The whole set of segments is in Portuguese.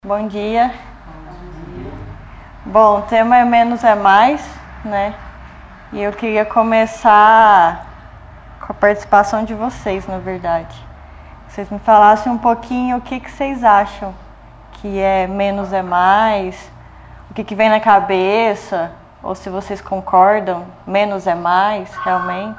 Bom dia. Bom, o tema é menos é mais, né? E eu queria começar com a participação de vocês, na verdade. Vocês me falassem um pouquinho o que vocês acham que é menos é mais, o que vem na cabeça, ou se vocês concordam, menos é mais, realmente.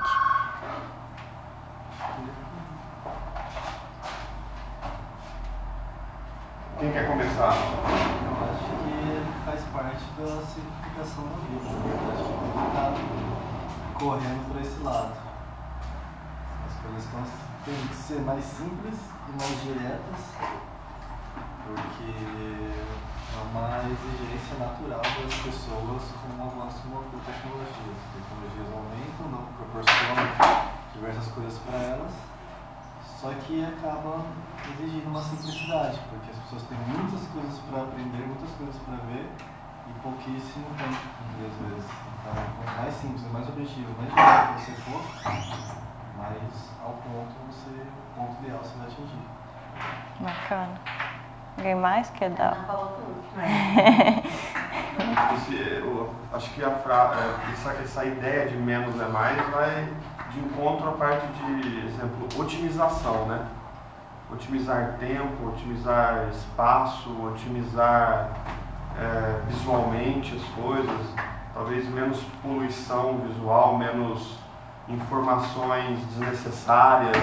Quem quer começar? Eu acho que faz parte da simplificação da vida. Acho que está correndo para esse lado. As coisas têm que ser mais simples e mais diretas, porque é uma exigência natural das pessoas com o avanço de tecnologias. As tecnologias aumentam, não proporcionam diversas coisas para elas, só que acaba exigindo uma simplicidade, porque as pessoas têm muitas coisas para aprender, muitas coisas para ver e pouquíssimo tempo, às vezes. Então, quanto mais simples, mais objetivo, mais direto você for, mais ao ponto o ponto ideal você vai atingir. Bacana. Alguém mais quer dar? Eu acho que essa ideia de menos é mais vai de encontro à parte de, exemplo, otimização, né? Otimizar tempo, otimizar espaço, otimizar visualmente as coisas, talvez menos poluição visual, menos informações desnecessárias,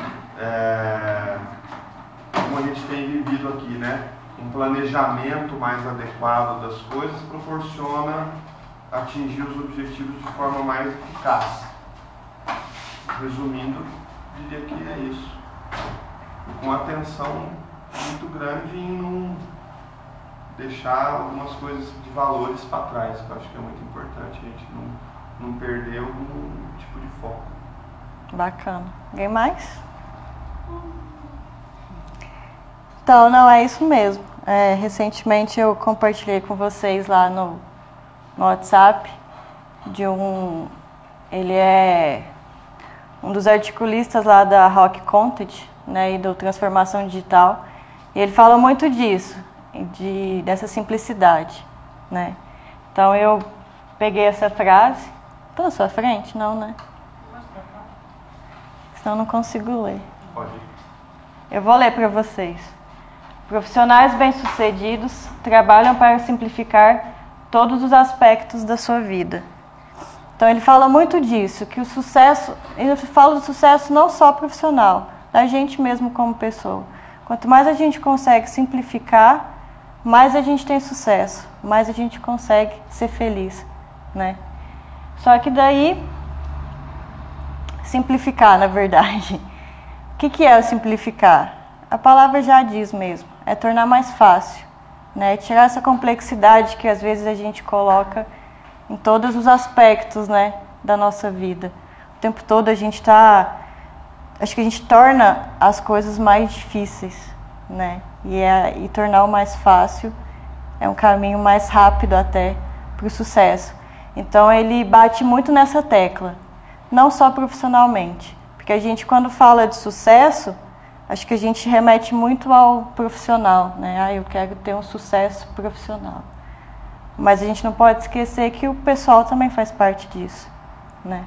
como a gente tem vivido aqui, né? Um planejamento mais adequado das coisas proporciona atingir os objetivos de forma mais eficaz. Resumindo, diria que é isso. Com atenção muito grande em não deixar algumas coisas de valores para trás, que eu acho que é muito importante a gente não perder algum tipo de foco. Bacana. Alguém mais? Então, não, é isso mesmo. Recentemente eu compartilhei com vocês lá no WhatsApp ele é um dos articulistas lá da Rock Content, né, e do Transformação Digital, e ele fala muito disso, dessa simplicidade, né. Então eu peguei essa frase, estou na sua frente? Não, né? Senão eu não consigo ler. Pode ir. Eu vou ler para vocês. Profissionais bem-sucedidos trabalham para simplificar todos os aspectos da sua vida. Então ele fala muito disso, que o sucesso, ele fala do sucesso não só profissional, da gente mesmo como pessoa. Quanto mais a gente consegue simplificar, mais a gente tem sucesso, mais a gente consegue ser feliz, né? Só que daí, simplificar, na verdade. O que é simplificar? A palavra já diz mesmo, é tornar mais fácil, né? Tirar essa complexidade que às vezes a gente coloca em todos os aspectos, né, da nossa vida. O tempo todo a gente acho que a gente torna as coisas mais difíceis, né? E tornar o mais fácil é um caminho mais rápido até para o sucesso. Então ele bate muito nessa tecla, não só profissionalmente, porque a gente quando fala de sucesso, acho que a gente remete muito ao profissional, né? Eu quero ter um sucesso profissional. Mas a gente não pode esquecer que o pessoal também faz parte disso, né?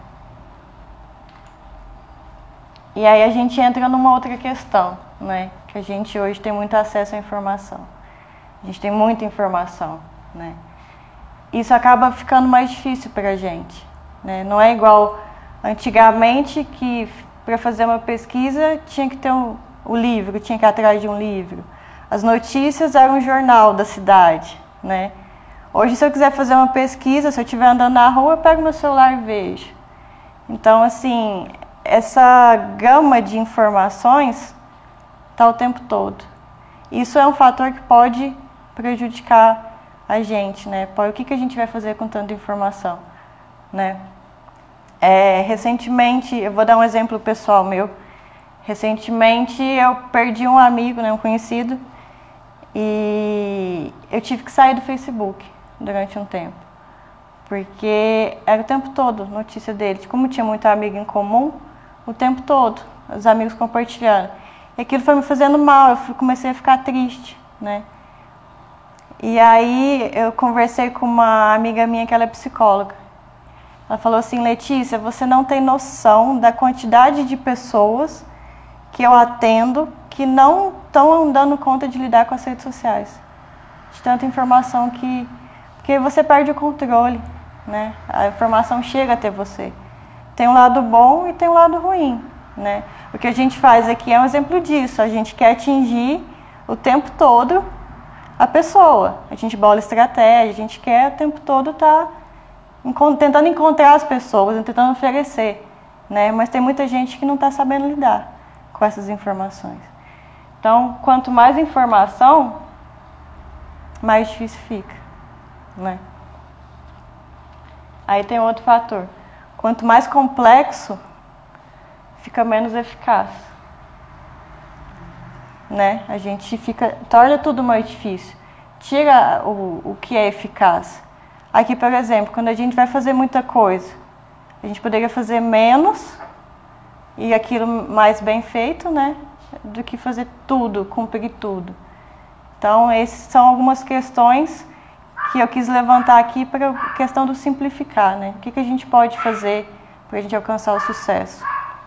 E aí a gente entra numa outra questão, né? Que a gente hoje tem muito acesso à informação. A gente tem muita informação, né? Isso acaba ficando mais difícil para a gente, né? Não é igual antigamente que para fazer uma pesquisa tinha que ter o livro, tinha que ir atrás de um livro. As notícias eram um jornal da cidade, né? Hoje, se eu quiser fazer uma pesquisa, se eu estiver andando na rua, eu pego meu celular e vejo. Então, assim, essa gama de informações está o tempo todo. Isso é um fator que pode prejudicar a gente, né? O que a gente vai fazer com tanta informação, né? Recentemente, eu vou dar um exemplo pessoal meu. Recentemente, eu perdi um amigo, né, um conhecido, e eu tive que sair do Facebook durante um tempo, porque era o tempo todo notícia dele. Como tinha muito amigo em comum, o tempo todo, os amigos compartilhando. E aquilo foi me fazendo mal, comecei a ficar triste, né? E aí eu conversei com uma amiga minha que ela é psicóloga. Ela falou assim: Letícia, você não tem noção da quantidade de pessoas que eu atendo que não estão dando conta de lidar com as redes sociais. De tanta informação porque você perde o controle, né? A informação chega até você. Tem um lado bom e tem um lado ruim, né? O que a gente faz aqui é um exemplo disso. A gente quer atingir o tempo todo a pessoa. A gente bola estratégia, a gente quer o tempo todo estar tentando encontrar as pessoas, tentando oferecer, né? Mas tem muita gente que não está sabendo lidar com essas informações. Então, quanto mais informação, mais difícil fica, né? Aí tem outro fator. Quanto mais complexo, fica menos eficaz, né? A gente torna tudo mais difícil. Tira o que é eficaz. Aqui, por exemplo, quando a gente vai fazer muita coisa, a gente poderia fazer menos e aquilo mais bem feito, né? Do que fazer tudo, cumprir tudo. Então, essas são algumas questões que eu quis levantar aqui para a questão do simplificar, né? O que a gente pode fazer para a gente alcançar o sucesso?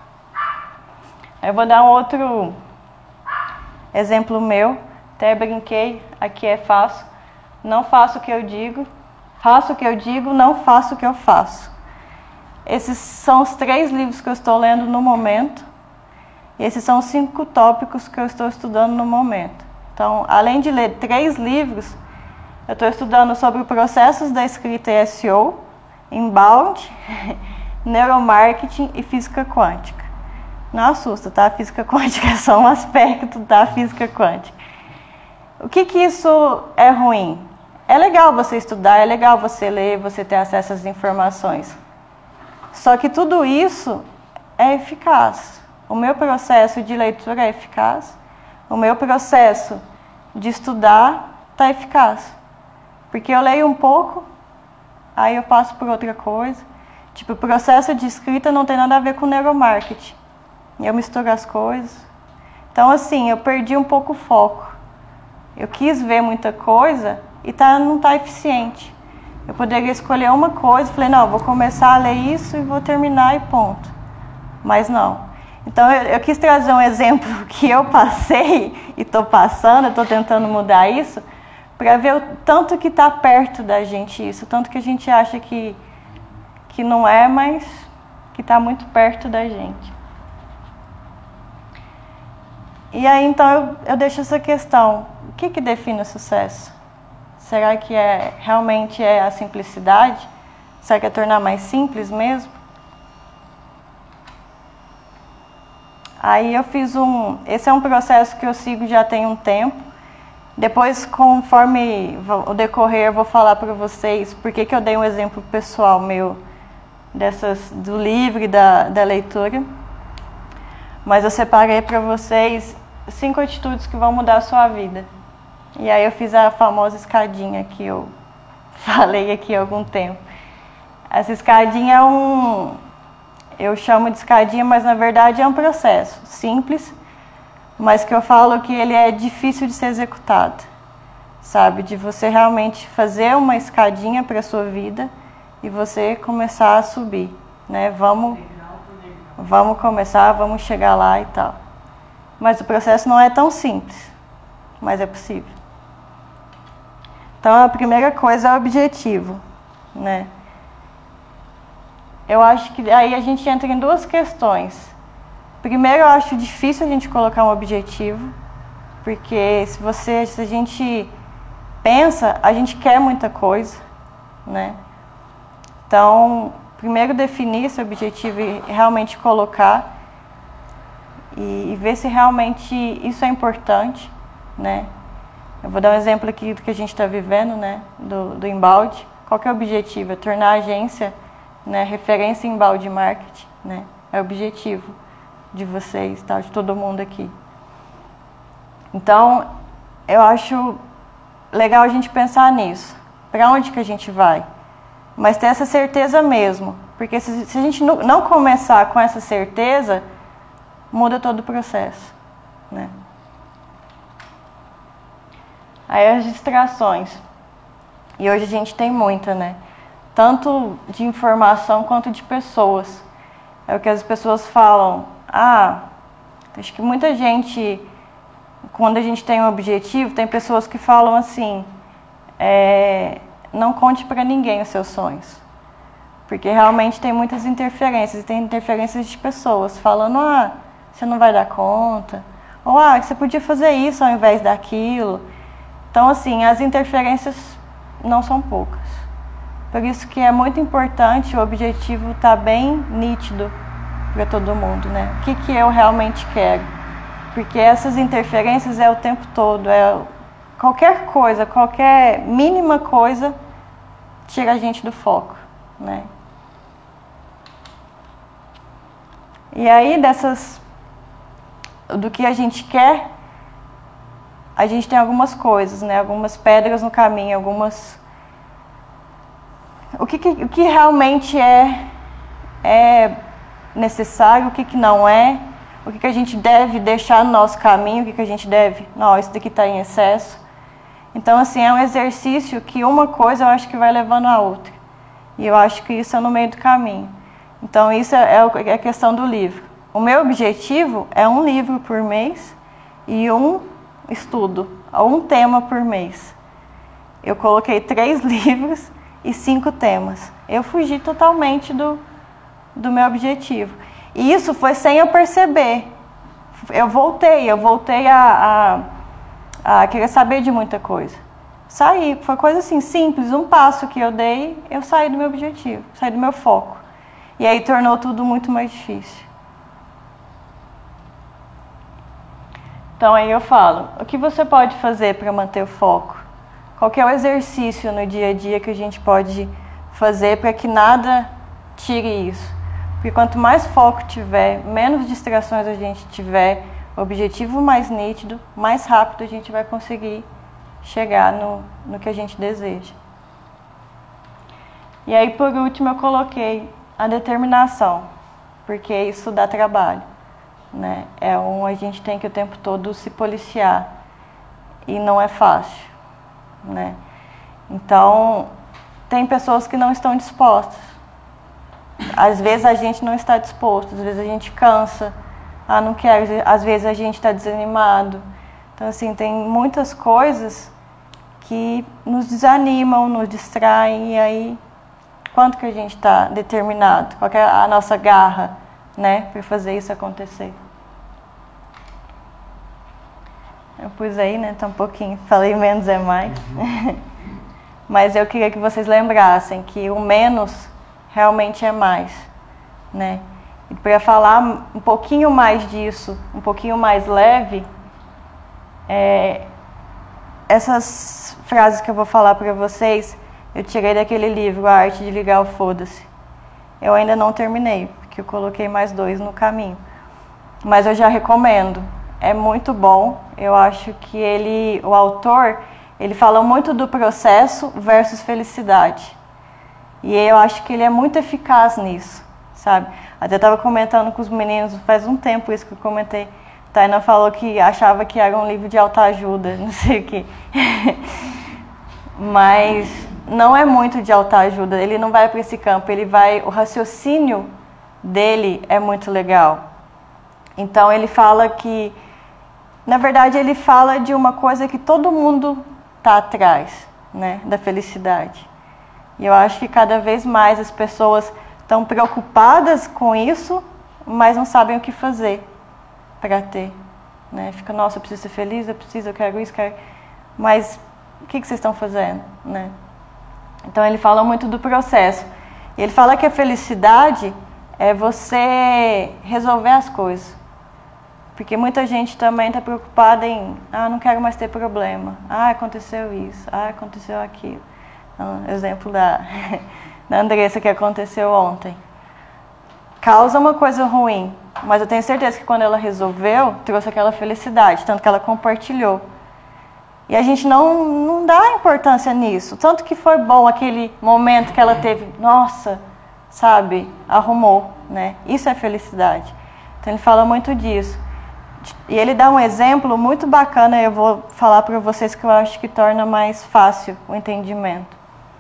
Eu vou dar um outro exemplo meu. Até brinquei, aqui é faço. Não faço o que eu digo. Faço o que eu digo, não faço o que eu faço. Esses são os 3 livros que eu estou lendo no momento. E esses são os 5 tópicos que eu estou estudando no momento. Então, além de ler 3 livros, eu estou estudando sobre processos da escrita e SEO, inbound, neuromarketing e física quântica. Não assusta, tá? A física quântica é só um aspecto da física quântica. O que isso é ruim? É legal você estudar, é legal você ler, você ter acesso às informações. Só que tudo isso é eficaz. O meu processo de leitura é eficaz. O meu processo de estudar está eficaz. Porque eu leio um pouco, aí eu passo por outra coisa. Tipo, o processo de escrita não tem nada a ver com neuromarketing. Eu misturo as coisas. Então, assim, eu perdi um pouco o foco. Eu quis ver muita coisa e não está eficiente. Eu poderia escolher uma coisa, falei, não, vou começar a ler isso e vou terminar e ponto. Mas não. Então, eu quis trazer um exemplo que eu passei e estou passando, estou tentando mudar isso, para ver o tanto que está perto da gente isso, o tanto que a gente acha que não é, mas que está muito perto da gente. E aí, então, eu deixo essa questão. O que define o sucesso? Será que realmente é a simplicidade? Será que é tornar mais simples mesmo? Aí eu fiz esse é um processo que eu sigo já tem um tempo. Depois, conforme o decorrer, eu vou falar para vocês por que eu dei um exemplo pessoal meu do livro e da leitura. Mas eu separei para vocês 5 atitudes que vão mudar a sua vida. E aí eu fiz a famosa escadinha que eu falei aqui há algum tempo. Essa escadinha eu chamo de escadinha, mas na verdade é um processo simples, mas que eu falo que ele é difícil de ser executado, sabe? De você realmente fazer uma escadinha para a sua vida e você começar a subir, né? Vamos começar, vamos chegar lá e tal. Mas o processo não é tão simples, mas é possível. Então a primeira coisa é o objetivo, né? Eu acho que aí a gente entra em 2 questões. Primeiro, eu acho difícil a gente colocar um objetivo, porque se a gente pensa, a gente quer muita coisa, né? Então, primeiro definir esse objetivo e realmente colocar e ver se realmente isso é importante, né? Eu vou dar um exemplo aqui do que a gente está vivendo, né? Do inbound. Qual que é o objetivo? É tornar a agência, né, referência em inbound marketing, né? É o objetivo de vocês, tá? De todo mundo aqui. Então, eu acho legal a gente pensar nisso. Para onde que a gente vai? Mas ter essa certeza mesmo. Porque se a gente não começar com essa certeza, muda todo o processo, né? Aí as distrações. E hoje a gente tem muita, né? Tanto de informação quanto de pessoas. É o que as pessoas falam. Acho que muita gente, quando a gente tem um objetivo, tem pessoas que falam assim, não conte pra ninguém os seus sonhos. Porque realmente tem muitas interferências. E tem interferências de pessoas falando, você não vai dar conta. Ou, você podia fazer isso ao invés daquilo. Então, assim, as interferências não são poucas. Por isso que é muito importante o objetivo estar bem nítido para todo mundo, né? O que eu realmente quero. Porque essas interferências é o tempo todo. Qualquer coisa, qualquer mínima coisa tira a gente do foco, né? E aí, do que a gente quer, a gente tem algumas coisas, né? Algumas pedras no caminho, O que realmente é necessário, o que não é, o que a gente deve deixar no nosso caminho, o que a gente deve, não, isso daqui está em excesso. Então, assim, é um exercício que uma coisa eu acho que vai levando a outra. E eu acho que isso é no meio do caminho. Então, isso é a questão do livro. O meu objetivo é um livro por mês e um estudo, um tema por mês. Eu coloquei 3 livros e 5 temas. Eu fugi totalmente do meu objetivo. E isso foi sem eu perceber. Eu voltei a querer saber de muita coisa. Saí, foi coisa assim, simples, um passo que eu dei, eu saí do meu objetivo, saí do meu foco. E aí tornou tudo muito mais difícil. Então aí eu falo, o que você pode fazer para manter o foco? Qual que é o exercício no dia a dia que a gente pode fazer para que nada tire isso? Porque quanto mais foco tiver, menos distrações a gente tiver, objetivo mais nítido, mais rápido a gente vai conseguir chegar no que a gente deseja. E aí, por último, eu coloquei a determinação, porque isso dá trabalho, né? A gente tem que o tempo todo se policiar e não é fácil, né? Então, tem pessoas que não estão dispostas. Às vezes a gente não está disposto, às vezes a gente cansa, não quero, às vezes a gente está desanimado. Então, assim, tem muitas coisas que nos desanimam, nos distraem, e aí, quanto que a gente está determinado? Qual que é a nossa garra, né, para fazer isso acontecer? Eu pus aí, né, tá um pouquinho, falei menos é mais. Mas eu queria que vocês lembrassem que o menos realmente é mais, né? E para falar um pouquinho mais disso, um pouquinho mais leve, essas frases que eu vou falar para vocês, eu tirei daquele livro, A Arte de Ligar o Foda-se. Eu ainda não terminei, porque eu coloquei mais 2 no caminho. Mas eu já recomendo. É muito bom. Eu acho que o autor, ele fala muito do processo versus felicidade. E eu acho que ele é muito eficaz nisso, sabe? Até estava comentando com os meninos, faz um tempo isso que eu comentei. Tainá falou que achava que era um livro de autoajuda, não sei o quê. Mas não é muito de autoajuda, ele não vai para esse campo, o raciocínio dele é muito legal. Então ele fala que, na verdade ele fala de uma coisa que todo mundo está atrás, né, da felicidade. E eu acho que cada vez mais as pessoas estão preocupadas com isso, mas não sabem o que fazer para ter, né? Fica, nossa, eu preciso ser feliz, eu quero isso, mas o que vocês estão fazendo, né? Então ele fala muito do processo. E ele fala que a felicidade é você resolver as coisas. Porque muita gente também está preocupada em, não quero mais ter problema, aconteceu isso, aconteceu aquilo. Exemplo da Andressa que aconteceu ontem. Causa uma coisa ruim, mas eu tenho certeza que quando ela resolveu, trouxe aquela felicidade, tanto que ela compartilhou. E a gente não dá importância nisso. Tanto que foi bom aquele momento que ela teve, nossa, sabe, arrumou, né? Isso é felicidade. Então ele fala muito disso. E ele dá um exemplo muito bacana, eu vou falar para vocês que eu acho que torna mais fácil o entendimento.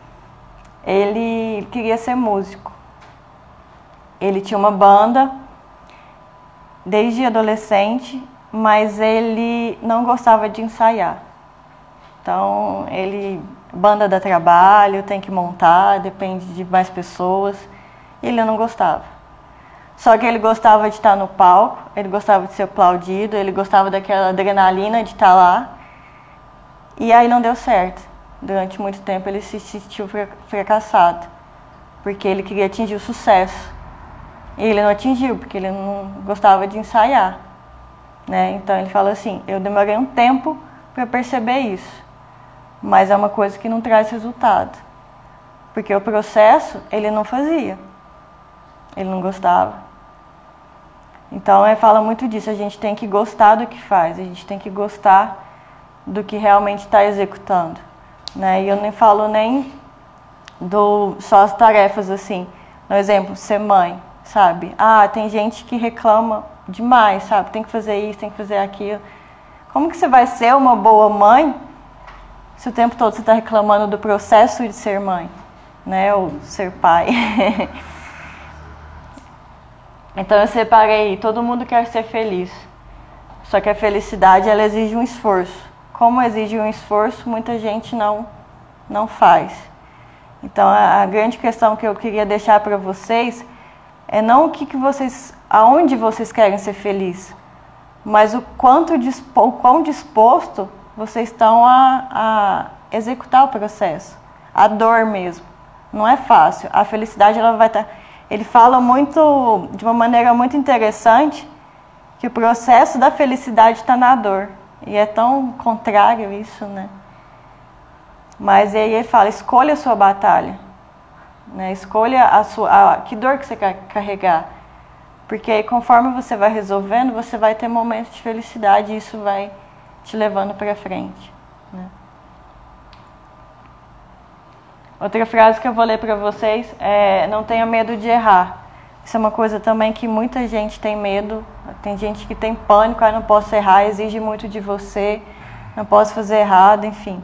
Ele queria ser músico. Ele tinha uma banda desde adolescente, mas ele não gostava de ensaiar. Então, banda dá trabalho, tem que montar, depende de mais pessoas. E ele não gostava. Só que ele gostava de estar no palco, ele gostava de ser aplaudido, ele gostava daquela adrenalina de estar lá. E aí não deu certo. Durante muito tempo ele se sentiu fracassado, porque ele queria atingir o sucesso. E ele não atingiu, porque ele não gostava de ensaiar, né? Então ele fala assim, eu demorei um tempo para perceber isso, mas é uma coisa que não traz resultado. Porque o processo ele não fazia, ele não gostava. Então ele fala muito disso, a gente tem que gostar do que faz, a gente tem que gostar do que realmente está executando, né? E eu nem falo nem só as tarefas assim, no exemplo, ser mãe, sabe? Tem gente que reclama demais, sabe? Tem que fazer isso, tem que fazer aquilo. Como que você vai ser uma boa mãe se o tempo todo você está reclamando do processo de ser mãe, né? Ou ser pai. Então eu separei, todo mundo quer ser feliz. Só que a felicidade, ela exige um esforço. Como exige um esforço, muita gente não faz. Então a grande questão que eu queria deixar para vocês é não aonde vocês querem ser felizes, mas o quão disposto vocês estão a executar o processo. A dor mesmo. Não é fácil. A felicidade, ela vai estar... Ele fala de uma maneira muito interessante, que o processo da felicidade está na dor. E é tão contrário isso, né? Mas aí ele fala, escolha a sua batalha, né? Escolha que dor que você quer carregar. Porque aí, conforme você vai resolvendo, você vai ter momentos de felicidade e isso vai te levando para frente, né? Outra frase que eu vou ler para vocês é: não tenha medo de errar. Isso é uma coisa também que muita gente tem medo. Tem gente que tem pânico, não posso errar, exige muito de você, não posso fazer errado, enfim.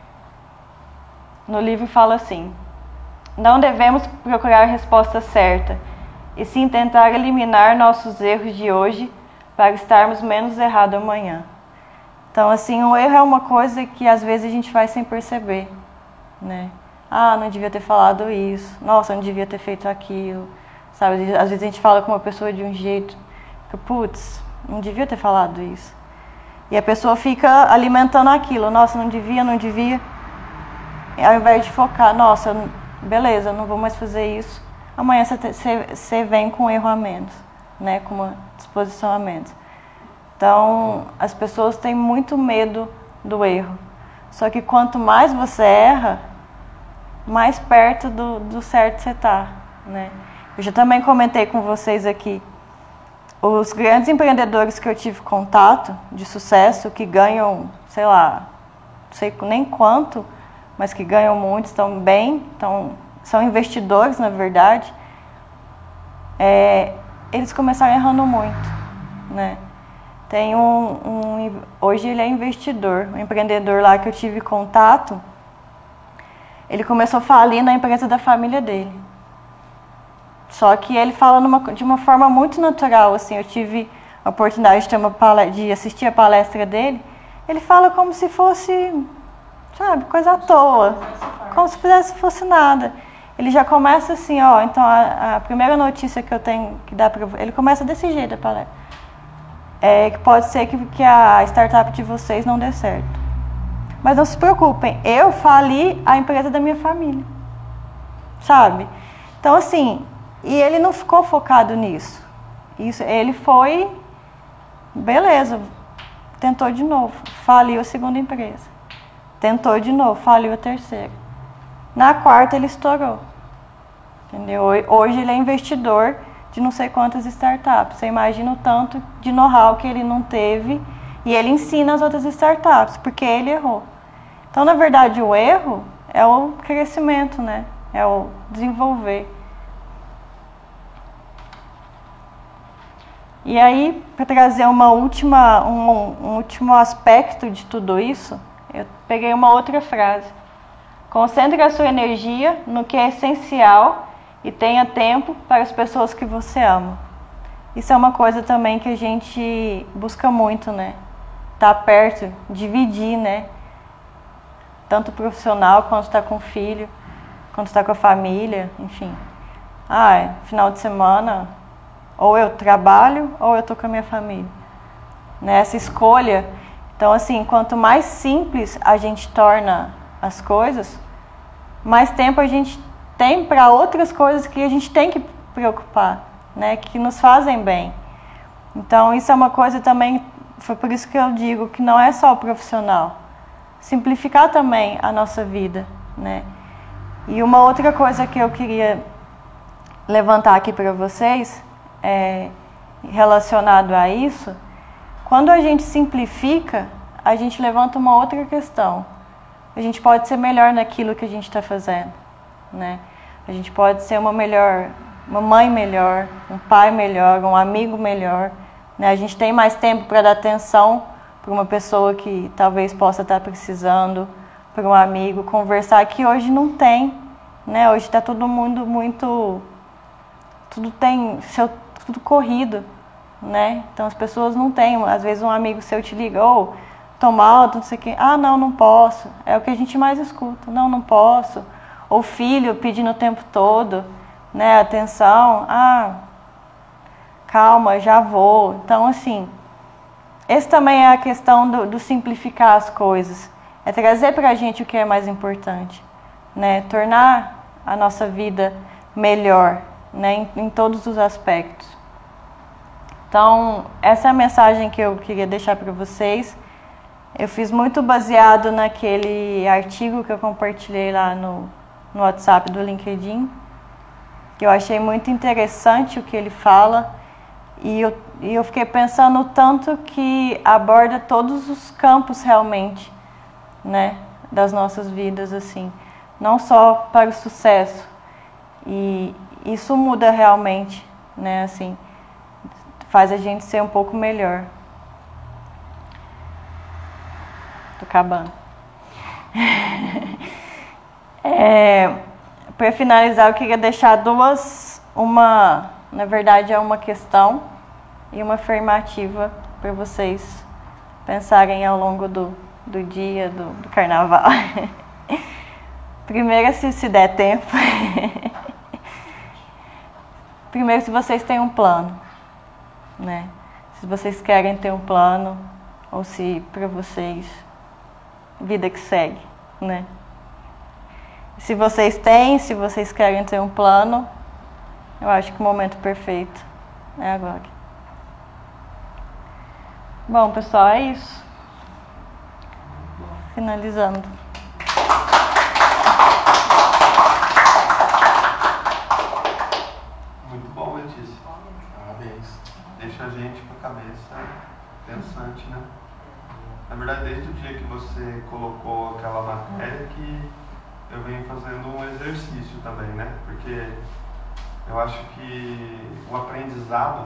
No livro fala assim: não devemos procurar a resposta certa, e sim tentar eliminar nossos erros de hoje para estarmos menos errados amanhã. Então, assim, o erro é uma coisa que às vezes a gente faz sem perceber, né? Não devia ter falado isso. Nossa, não devia ter feito aquilo. Sabe? Às vezes a gente fala com uma pessoa de um jeito que, putz, não devia ter falado isso. E a pessoa fica alimentando aquilo. Nossa, não devia. Ao invés de focar, nossa, beleza, não vou mais fazer isso. Amanhã você vem com um erro a menos, né? Com uma disposição a menos. Então, as pessoas têm muito medo do erro. Só que quanto mais você erra, mais perto do certo você está, né? Eu já também comentei com vocês aqui, os grandes empreendedores que eu tive contato, de sucesso, que ganham, sei lá, não sei nem quanto, mas que ganham muito, estão bem, são investidores, na verdade, eles começaram errando muito, né? Tem hoje ele é investidor, um empreendedor lá que eu tive contato. Ele começou a falir na empresa da família dele. Só que ele fala de uma forma muito natural, assim. Eu tive a oportunidade de assistir a palestra dele. Ele fala como se fosse, sabe, coisa à toa. Como se fosse nada. Ele já começa assim, então a primeira notícia que eu tenho que dar para ele começa desse jeito a palestra. Que pode ser que a startup de vocês não dê certo. Mas não se preocupem, eu fali a empresa da minha família, sabe? Então, assim, e ele não ficou focado nisso. Ele foi, beleza, tentou de novo, faliu a segunda empresa. Tentou de novo, faliu a terceira. Na quarta ele estourou, entendeu? Hoje ele é investidor de não sei quantas startups. Você imagina o tanto de know-how que ele não teve e ele ensina as outras startups, porque ele errou. Então, na verdade, o erro é o crescimento, né? É o desenvolver. E aí, para trazer um último aspecto de tudo isso, eu peguei uma outra frase. Concentre a sua energia no que é essencial e tenha tempo para as pessoas que você ama. Isso é uma coisa também que a gente busca muito, né? Tá perto, dividir, né? Tanto profissional, quando está com o filho, quando está com a família, enfim. Final de semana, ou eu trabalho, ou eu estou com a minha família. Né? Essa escolha. Então, assim, quanto mais simples a gente torna as coisas, mais tempo a gente tem para outras coisas que a gente tem que preocupar, né? Que nos fazem bem. Então, isso é uma coisa também, foi por isso que eu digo que não é só o profissional. Simplificar também a nossa vida, né? E uma outra coisa que eu queria levantar aqui para vocês, relacionado a isso, quando a gente simplifica, a gente levanta uma outra questão. A gente pode ser melhor naquilo que a gente está fazendo, né? A gente pode ser uma mãe melhor, um pai melhor, um amigo melhor, né? A gente tem mais tempo para dar atenção para uma pessoa que talvez possa estar precisando, para um amigo, conversar, que hoje não tem, né? Hoje está todo mundo tudo corrido, né? Então as pessoas não têm, às vezes um amigo seu te liga, tô mal, não sei o quê, não posso, é o que a gente mais escuta, não posso, ou filho pedindo o tempo todo, né? Atenção, calma, já vou. Então, assim, esse também é a questão do simplificar as coisas. É trazer para a gente o que é mais importante, né? Tornar a nossa vida melhor, né? Em todos os aspectos. Então, essa é a mensagem que eu queria deixar para vocês. Eu fiz muito baseado naquele artigo que eu compartilhei lá no WhatsApp do LinkedIn, que eu achei muito interessante o que ele fala. E eu fiquei pensando o tanto que aborda todos os campos realmente, né, das nossas vidas, assim, não só para o sucesso. E isso muda realmente, né, assim, faz a gente ser um pouco melhor. Tô acabando. Para finalizar, eu queria deixar na verdade é uma questão e uma afirmativa para vocês pensarem ao longo do dia do carnaval. Primeiro, se der tempo. Primeiro, se vocês têm um plano, né? Se vocês querem ter um plano, ou se para vocês, vida que segue, né? Se vocês querem ter um plano, eu acho que o momento perfeito é agora. Bom, pessoal, é isso. Finalizando. Muito bom, Letícia. Parabéns. Deixa a gente com a cabeça pensante, né? Na verdade, desde o dia que você colocou aquela matéria que eu venho fazendo um exercício também, né? Porque eu acho que o aprendizado,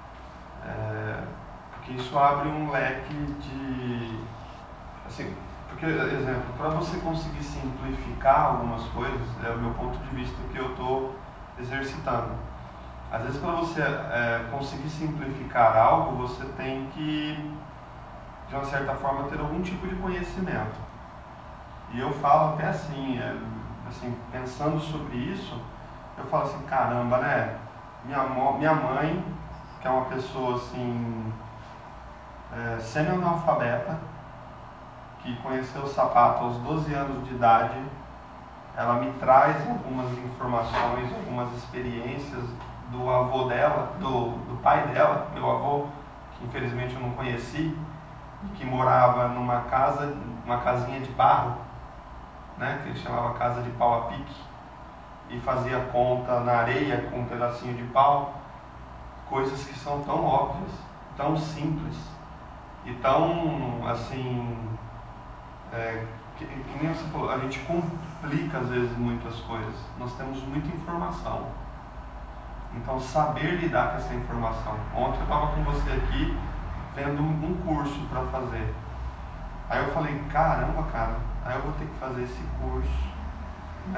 porque isso abre um leque de, assim, porque, exemplo, para você conseguir simplificar algumas coisas, é o meu ponto de vista que eu estou exercitando. Às vezes, para você conseguir simplificar algo, você tem que, de uma certa forma, ter algum tipo de conhecimento. E eu falo até assim, pensando sobre isso, eu falo assim, caramba, né? Minha mãe, que é uma pessoa assim, semi-analfabeta, que conheceu o sapato aos 12 anos de idade, ela me traz algumas informações, algumas experiências do avô dela, do pai dela, meu avô, que infelizmente eu não conheci, que morava numa casinha de barro, né, que ele chamava casa de pau a pique, e fazia conta na areia com um pedacinho de pau, coisas que são tão óbvias, tão simples e tão assim, que nem você falou, a gente complica às vezes muitas coisas. Nós temos muita informação Então, saber lidar com essa informação. Ontem eu estava com você aqui, vendo um curso para fazer. Aí eu falei, caramba, cara, aí eu vou ter que fazer esse curso, né?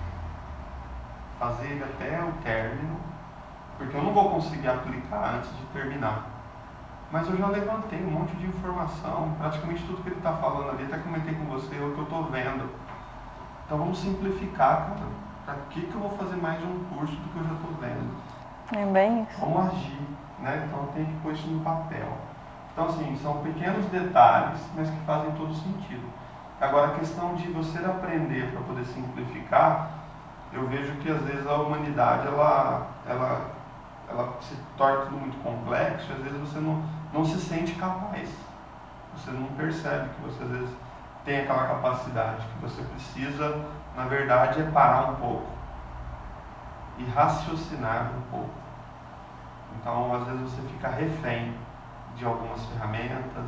Fazer ele até o término, porque eu não vou conseguir aplicar antes de terminar. Mas eu já levantei um monte de informação, praticamente tudo que ele está falando ali, até comentei com você, é o que eu estou vendo. Então vamos simplificar, cara. Para que eu vou fazer mais de um curso do que eu já estou vendo? É bem isso. Vamos agir, né? Então tem que pôr isso no papel. Então assim, são pequenos detalhes, mas que fazem todo sentido. Agora a questão de você aprender para poder simplificar, eu vejo que às vezes a humanidade ela se torna tudo muito complexo, e às vezes você não se sente capaz. Você não percebe que você às vezes tem aquela capacidade, que você precisa, na verdade, é parar um pouco e raciocinar um pouco. Então, às vezes você fica refém de algumas ferramentas,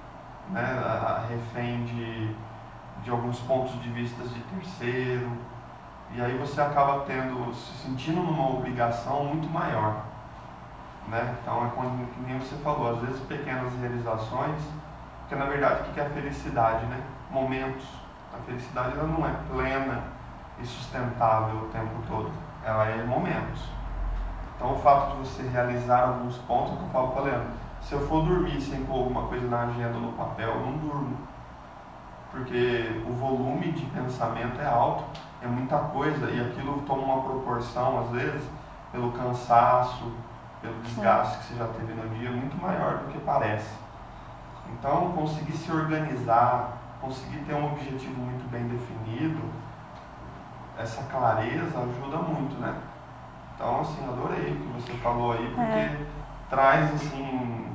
né? Refém de alguns pontos de vista de terceiro, e aí você acaba se sentindo numa obrigação muito maior, né? Então, é quando, que nem você falou, às vezes pequenas realizações, porque na verdade o que é a felicidade, né? Momentos. A felicidade ela não é plena e sustentável o tempo todo, ela é momentos. Então o fato de você realizar alguns pontos, é o que eu falo para o Leandro, se eu for dormir sem pôr alguma coisa na agenda no papel, eu não durmo, porque o volume de pensamento é alto, é muita coisa, e aquilo toma uma proporção, às vezes, pelo cansaço, pelo desgaste que você já teve no dia, muito maior do que parece. Então, conseguir se organizar, conseguir ter um objetivo muito bem definido, essa clareza ajuda muito, né? Então, assim, adorei o que você falou aí, porque traz, assim,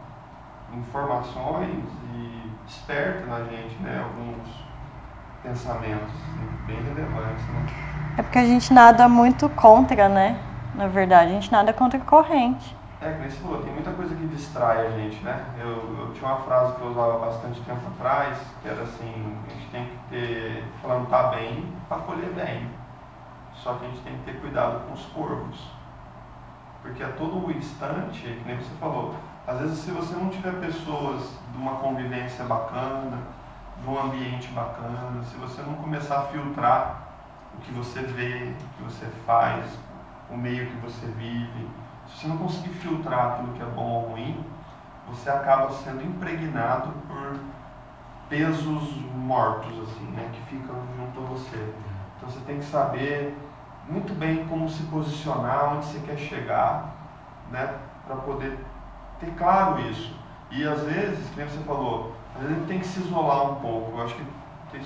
informações e desperta na gente, né, alguns pensamentos bem relevantes, né? É porque a gente nada muito contra, né? Na verdade, a gente nada contra a corrente. Como você falou, tem muita coisa que distrai a gente, né? Eu tinha uma frase que eu usava bastante tempo atrás, que era assim, a gente tem que plantar bem para colher bem. Só que a gente tem que ter cuidado com os corvos. Porque a todo instante, que nem você falou, às vezes se você não tiver pessoas de uma convivência bacana, de um ambiente bacana, se você não começar a filtrar o que você vê, o que você faz, o meio que você vive, se você não conseguir filtrar aquilo que é bom ou ruim, você acaba sendo impregnado por pesos mortos, assim, né, que ficam junto a você. Então você tem que saber muito bem como se posicionar, onde você quer chegar, né, para poder ter claro isso. E às vezes, como você falou, às vezes a gente tem que se isolar um pouco. Eu acho que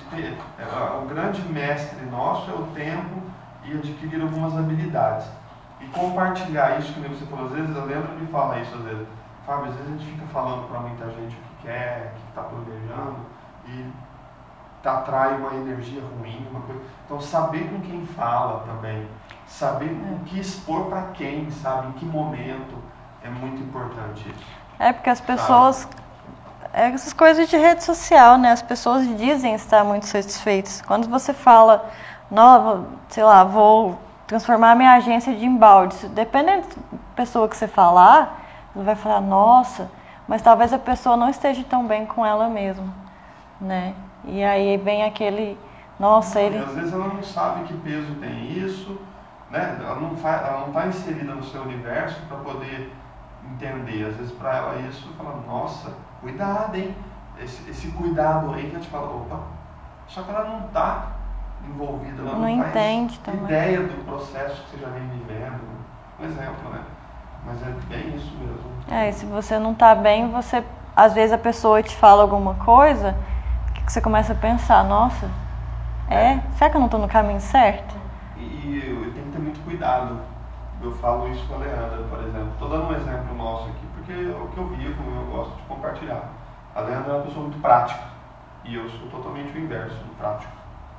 o grande mestre nosso é o tempo e adquirir algumas habilidades. E compartilhar isso, como você falou, às vezes a Leandra me fala isso, às vezes, Fábio, às vezes a gente fica falando para muita gente o que quer, o que está planejando, e atrai uma energia ruim, uma coisa. Então saber com quem fala também, saber o que expor para quem, sabe, em que momento, é muito importante isso. É porque as pessoas, essas coisas de rede social, né, as pessoas dizem estar muito satisfeitas. Quando você fala, sei lá, vou transformar minha agência de embalde, dependendo da pessoa que você falar, ela vai falar, nossa, mas talvez a pessoa não esteja tão bem com ela mesma, né? E aí vem aquele, nossa, ele... Às vezes ela não sabe que peso tem isso, né? Ela não está inserida no seu universo para poder entender. Às vezes para ela isso, fala, nossa, cuidado, hein? Esse cuidado aí que a gente fala, opa, só que ela não está envolvida, ela não entende faz ideia do processo que você já vem vivendo. Um exemplo, né? Mas é bem isso mesmo. E se você não está bem, às vezes a pessoa te fala alguma coisa que você começa a pensar, nossa, será que eu não estou no caminho certo? E eu tenho que ter muito cuidado. Eu falo isso com a Leandra, por exemplo. Estou dando um exemplo nosso aqui, porque é o que eu vivo, eu gosto de compartilhar. A Leandra é uma pessoa muito prática, e eu sou totalmente o inverso do prático.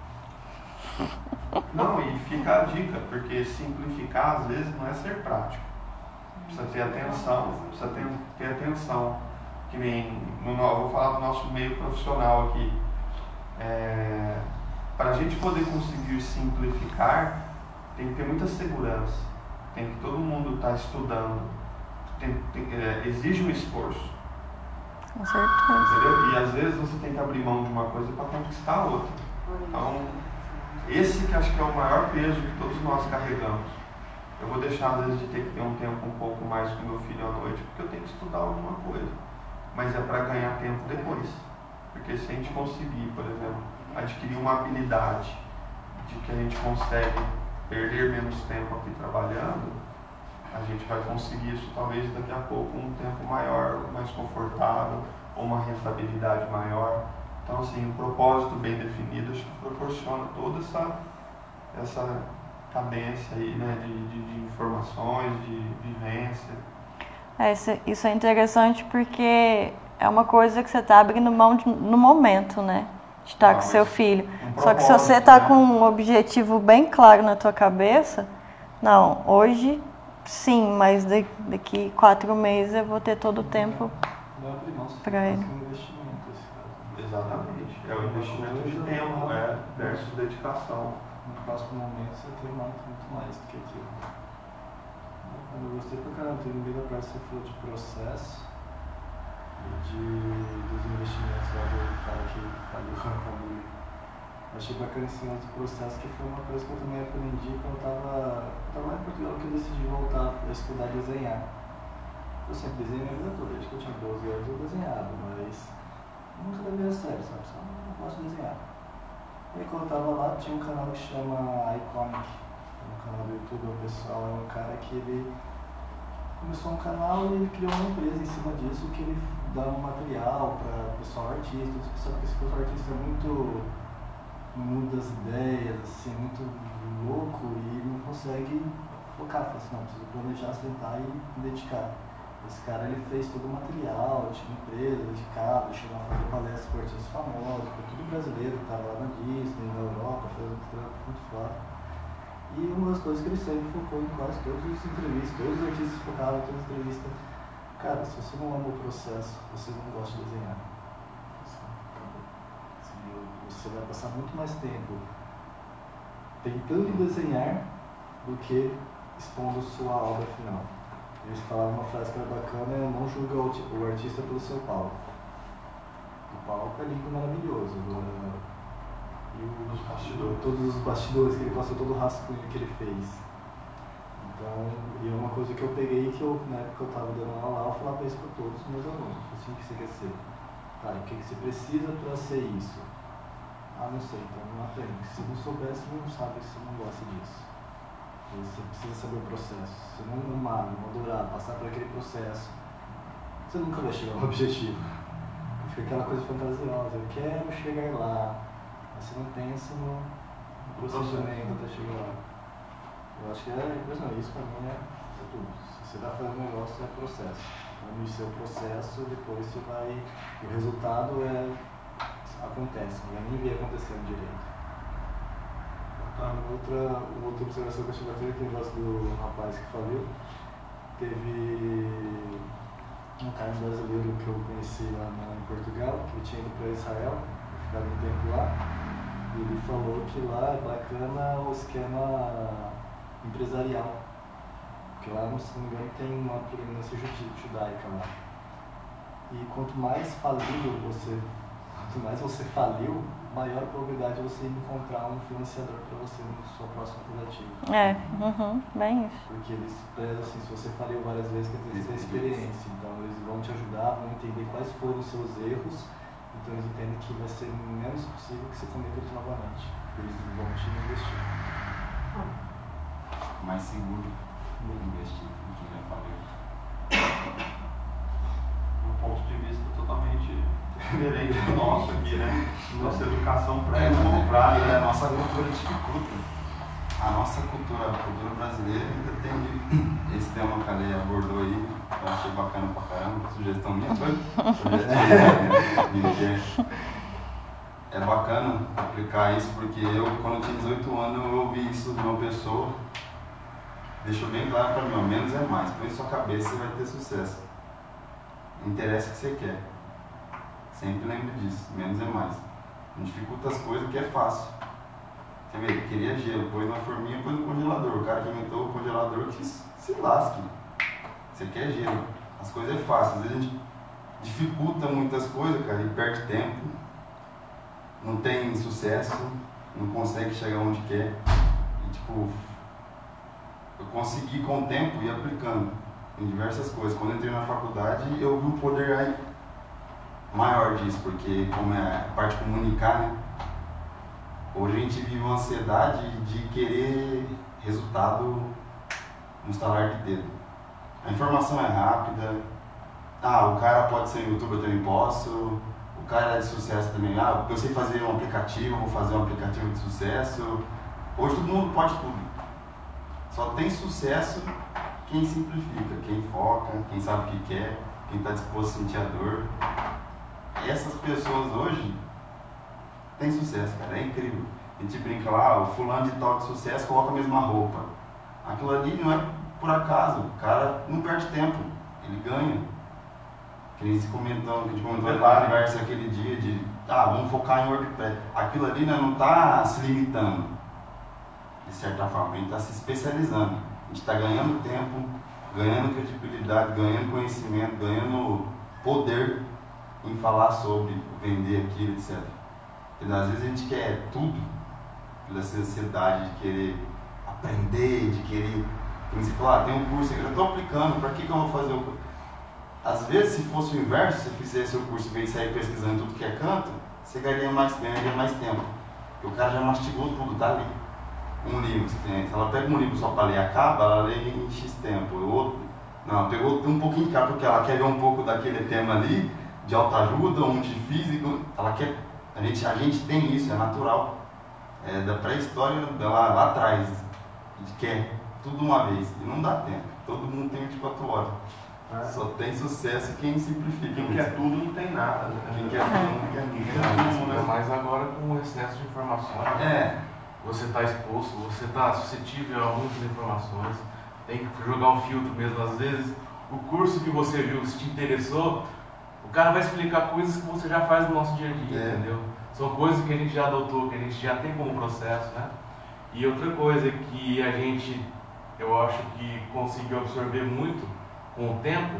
Não, e fica a dica, porque simplificar às vezes não é ser prático. Precisa ter atenção, que nem, vou falar do nosso meio profissional aqui. Para a gente poder conseguir simplificar, tem que ter muita segurança, tem que todo mundo estar estudando, exige um esforço. Com certeza. Entendeu? E às vezes você tem que abrir mão de uma coisa para conquistar a outra. Então, esse que acho que é o maior peso que todos nós carregamos. Eu vou deixar às vezes de ter que ter um tempo um pouco mais com meu filho à noite, porque eu tenho que estudar alguma coisa. Mas é para ganhar tempo depois. Porque se a gente conseguir, por exemplo, adquirir uma habilidade de que a gente consegue perder menos tempo aqui trabalhando, a gente vai conseguir isso talvez daqui a pouco um tempo maior, mais confortável, ou uma rentabilidade maior. Então assim, um propósito bem definido acho que proporciona toda essa cadência aí, né, de informações, de vivência. Isso é interessante porque é uma coisa que você está abrindo mão no momento, né? De estar com seu filho. Só que se você está com um objetivo bem claro na tua cabeça, não, hoje sim, mas daqui 4 meses eu vou ter todo o tempo para ele. Exatamente. É o investimento de tempo, versus dedicação. No próximo momento você tem muito mais do que aquilo. Eu gostei pra caramba, no meio da parte você falou de processo e dos investimentos lá do cara que faliu a família. Achei bacana esse lance do processo, que foi uma coisa que eu também aprendi quando eu tava lá em Portugal, que eu decidi voltar a estudar desenhar. Eu sempre desenhei minha vida toda, desde que eu tinha 12 anos eu desenhava, mas nunca levei a sério, sabe? Só não gosto de desenhar. E quando eu tava lá, tinha um canal que chama Iconic, um canal do YouTube, o pessoal é um cara que ele começou um canal e ele criou uma empresa em cima disso, que ele dá um material para pessoal artista, só que esse pessoal artista é muito no mundo das ideias, assim, muito louco e não consegue focar, fala assim, não, preciso planejar, sentar e me dedicar. Esse cara, ele fez todo o material, tinha empresa dedicada, chegou a fazer palestras com artistas famosos, com tudo brasileiro, que estava lá na Disney, na Europa, fazendo um trampo muito foda. E uma das coisas que ele sempre focou em quase todas as entrevistas, todos os artistas focavam em todas as entrevistas. Cara, se você não ama o processo, você não gosta de desenhar. Você vai passar muito mais tempo tentando desenhar do que expondo sua obra final. Eles falaram uma frase que era bacana, não julga o artista pelo seu palco. O palco é lindo, maravilhoso. E todos os bastidores que ele passou, todo o rascunho que ele fez. Então, e é uma coisa que eu peguei, que eu, na época que eu estava dando aula lá, eu falava isso para todos os meus alunos. Assim, o que você quer ser? Tá, e o que você precisa para ser isso? Ah, não sei, então não aprende. Se não souber, você não sabe, você não gosta disso. Você precisa saber o processo. Se não amar, não adorar, passar por aquele processo, você nunca vai chegar ao objetivo. Fica aquela coisa fantasiosa, eu quero chegar lá, mas você não pensa no processamento até chegar lá. Eu acho que é impressionante, isso pra mim é tudo. Se você está fazendo um negócio, é processo. No seu processo, depois você vai. O resultado acontece, não vai nem ver acontecendo direito. Uma outra observação que eu achei bacana, que o negócio do rapaz que faliu, teve um cara brasileiro que eu conheci lá em Portugal, que tinha ido para Israel, ficava um tempo lá, e ele falou que lá é bacana o esquema empresarial, porque lá, se não me engano, tem uma predominância judaica lá. E quanto mais você faliu, maior a probabilidade de você encontrar um financiador para você na sua próxima tentativa. Bem isso. Porque eles prezam assim, se você faliu várias vezes, quer dizer, você tem experiência, então eles vão te ajudar, vão entender quais foram os seus erros, então eles entendem que vai ser o menos possível que você cometa eles novamente. Eles vão te investir. Mais seguro investir em quem já faliu. Um ponto de vista totalmente diferente do nosso aqui, né? Nossa educação pré-comprada, né? A nossa cultura dificulta. A nossa cultura, a cultura brasileira ainda tem esse tema que a Lei abordou aí, eu achei bacana pra caramba, sugestão minha foi. É bacana aplicar isso, porque eu, quando eu tinha 18 anos, eu ouvi isso de uma pessoa, deixou bem claro pra mim, ó, menos é mais, põe sua cabeça e você vai ter sucesso. Não interessa o que você quer. Sempre lembre disso, menos é mais. Não dificulta as coisas, que é fácil. Você vê, queria gelo, pôs na forminha, pôs no congelador. O cara que inventou o congelador quis se lasque. Você quer gelo. As coisas é fácil. Às vezes a gente dificulta muitas coisas, cara, e perde tempo. Não tem sucesso, não consegue chegar onde quer. E, tipo, eu consegui com o tempo ir aplicando em diversas coisas. Quando eu entrei na faculdade, eu vi o poder aí maior disso, porque como é a parte de comunicar, né? Hoje a gente vive uma ansiedade de querer resultado no estalar de dedo. A informação é rápida. O cara pode ser youtuber, eu também posso. O cara é de sucesso também. Eu sei fazer um aplicativo, vou fazer um aplicativo de sucesso. Hoje todo mundo pode tudo. Só tem sucesso quem simplifica, quem foca, quem sabe o que quer, quem está disposto a sentir a dor. Essas pessoas hoje têm sucesso, cara, é incrível. A gente brinca lá, o fulano de tal de sucesso coloca a mesma roupa. Aquilo ali não é por acaso, o cara não perde tempo, ele ganha. Que nem se comentou, que a gente comentou na conversa aquele dia de, vamos focar em WordPress. Aquilo ali não está se limitando, de certa forma, a gente está se especializando. A gente está ganhando tempo, ganhando credibilidade, ganhando conhecimento, ganhando poder em falar sobre, vender aquilo, etc. Porque às vezes a gente quer tudo, pela ansiedade de querer aprender, de querer... Como você falou, tem um curso aqui, eu estou aplicando, para que eu vou fazer o curso? Às vezes, se fosse o inverso, se você fizesse o curso e veio sair pesquisando tudo que é canto, você ganharia mais tempo. Porque o cara já mastigou tudo, tá ali. Um livro, se ela pega um livro só para ler a capa, ela lê em X tempo. O outro, não, pegou um pouquinho de capa porque ela quer ver um pouco daquele tema ali, de autoajuda, um de físico. Ela quer, a gente tem isso, é natural. É da pré-história dela lá atrás. A gente quer tudo uma vez e não dá tempo. Todo mundo tem 24 horas. Só tem sucesso quem simplifica. Quem quer tudo não tem nada. Né? Quem quer tudo não quer ninguém. Mas agora com o excesso de informações, você está exposto, você está suscetível a muitas informações, tem que jogar um filtro mesmo. Às vezes, o curso que você viu, se te interessou, o cara vai explicar coisas que você já faz no nosso dia a dia, entendeu? São coisas que a gente já adotou, que a gente já tem como processo, né? E outra coisa que a gente, eu acho que conseguiu absorver muito com o tempo,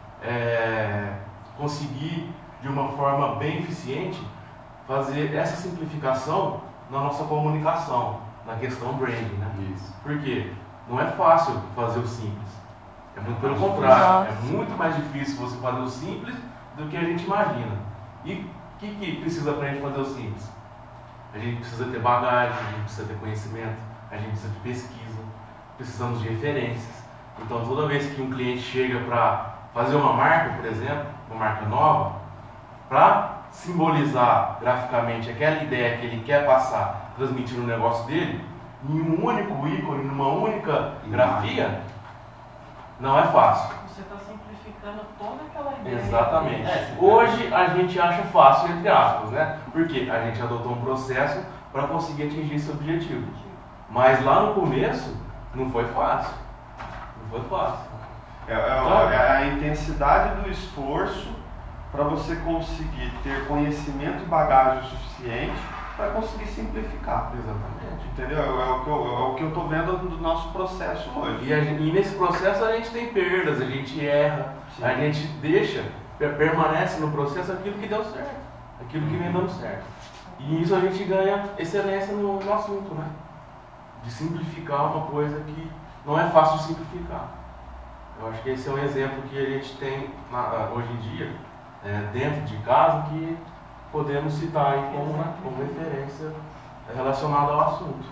conseguir de uma forma bem eficiente fazer essa simplificação na nossa comunicação, na questão branding, né? Isso. Por quê? Não é fácil fazer o simples. É muito pelo contrário. É muito mais difícil você fazer o simples do que a gente imagina. E o que precisa para a gente fazer o simples? A gente precisa ter bagagem, a gente precisa ter conhecimento, a gente precisa de pesquisa, precisamos de referências. Então, toda vez que um cliente chega para fazer uma marca, por exemplo, uma marca nova, para simbolizar graficamente aquela ideia que ele quer passar, transmitir no negócio dele, em um único ícone, numa única grafia, não é fácil. Você está simplificando toda aquela ideia. Exatamente. Hoje a gente acha fácil, entre aspas, né? Porque a gente adotou um processo para conseguir atingir esse objetivo. Mas lá no começo, não foi fácil. Não foi fácil. É a intensidade do esforço para você conseguir ter conhecimento e bagagem suficiente para conseguir simplificar. Exatamente. Entendeu? É o que eu estou vendo do nosso processo hoje. E nesse processo a gente tem perdas, a gente erra, a gente permanece no processo aquilo que deu certo, aquilo que vem dando certo. E isso a gente ganha excelência no assunto, né? De simplificar uma coisa que não é fácil de simplificar. Eu acho que esse é um exemplo que a gente tem hoje em dia, dentro de casa, que podemos citar aí como referência relacionada ao assunto.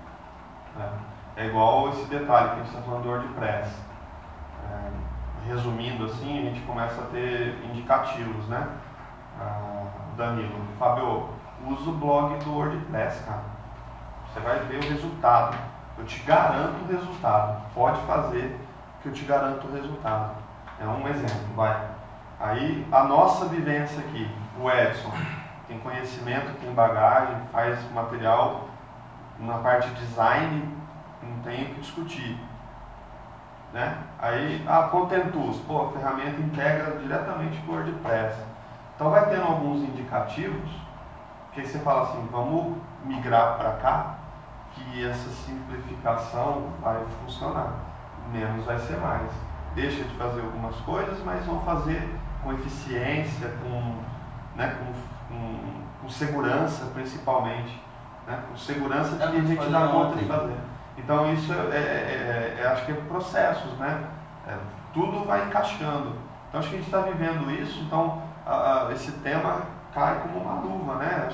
É igual esse detalhe que a gente está falando do WordPress. Resumindo assim, a gente começa a ter indicativos, né? Danilo, Fábio, usa o blog do WordPress, cara. Você vai ver o resultado. Eu te garanto o resultado. Pode fazer que eu te garanto o resultado. É um exemplo, vai. Aí a nossa vivência aqui, o Edson, tem conhecimento, tem bagagem, faz material na parte de design, não tem o que discutir. Né? Aí a Contentus, a ferramenta integra diretamente com o WordPress. Então vai tendo alguns indicativos que aí você fala assim, vamos migrar para cá, que essa simplificação vai funcionar. menos vai ser mais. Deixa de fazer algumas coisas, mas vão fazer com eficiência, com segurança principalmente, né? Com segurança de que a gente dá conta de fazer. Então isso acho que é processos, né? Tudo vai encaixando. Então acho que a gente está vivendo isso, então esse tema cai como uma luva, né?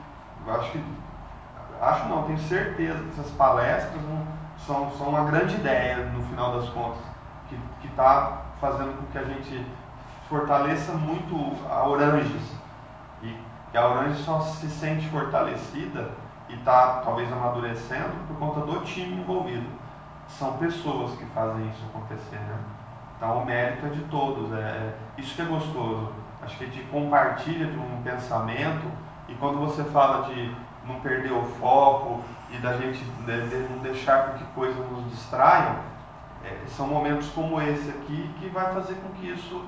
Tenho certeza que essas palestras são uma grande ideia no final das contas, que está fazendo com que a gente fortaleça muito a Oranges, e a Oranges só se sente fortalecida e está talvez amadurecendo por conta do time envolvido. São pessoas que fazem isso acontecer, né? Então o mérito é de todos, isso que é gostoso. Acho que a gente compartilha de um pensamento, e quando você fala de não perder o foco e da gente não deixar com que coisas nos distraiam, são momentos como esse aqui que vai fazer com que isso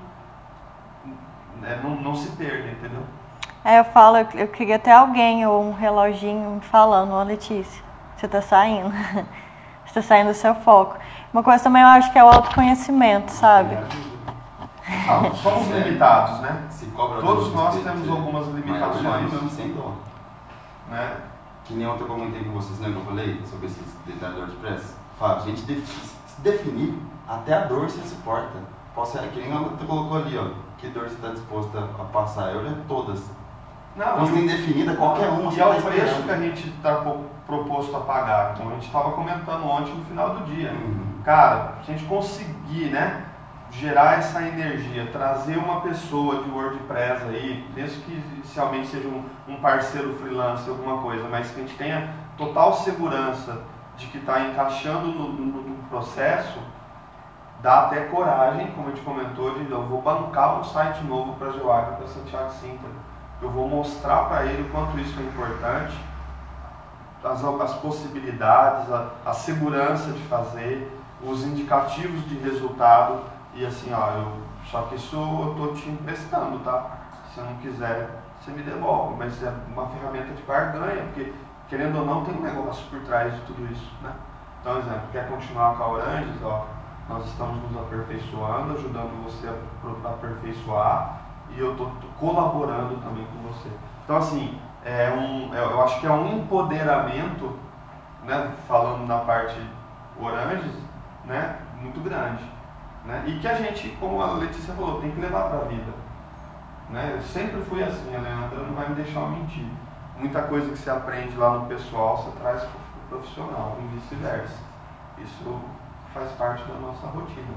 não se perda, entendeu? Eu falo, eu queria ter alguém ou um reloginho falando: ó, Letícia, você está saindo. Você está saindo do seu foco. Uma coisa também eu acho que é o autoconhecimento, sabe? Somos limitados, né? Todos nós temos algumas limitações. Sem dó. Né? Que nem ontem eu comentei com vocês, lembra que eu falei sobre esses detalhadores de pressa? Fábio, a gente se definir, até a dor você suporta. Que nem você colocou ali, ó, que dor você está disposto a passar. Eu olho todas. Não tem definida qualquer uma. E é o preço que a gente está proposto a pagar. Então a gente estava comentando ontem no final do dia. Cara, se a gente conseguir, né, gerar essa energia, trazer uma pessoa de WordPress aí, mesmo que inicialmente seja um parceiro freelance, alguma coisa, mas que a gente tenha total segurança de que está encaixando no processo, dá até coragem, como a gente comentou, de eu vou bancar um site novo para a Geoagro, para Santiago Sintra. Eu vou mostrar para ele o quanto isso é importante, as possibilidades, a segurança de fazer, os indicativos de resultado, e assim, só que isso eu estou te emprestando, tá? Se eu não quiser, você me devolve, mas é uma ferramenta de barganha, porque querendo ou não tem um negócio por trás de tudo isso, né? Então, exemplo, quer continuar com a Oranges, nós estamos nos aperfeiçoando, ajudando você a aperfeiçoar, e eu estou colaborando também com você. Então, assim, eu acho que é um empoderamento, né, falando na parte Oranges, né, muito grande, né, e que a gente, como a Letícia falou, tem que levar para a vida, né. Eu sempre fui assim, a Leandra não vai me deixar mentir. Muita coisa que você aprende lá no pessoal, você traz para o profissional, e vice-versa. Isso faz parte da nossa rotina.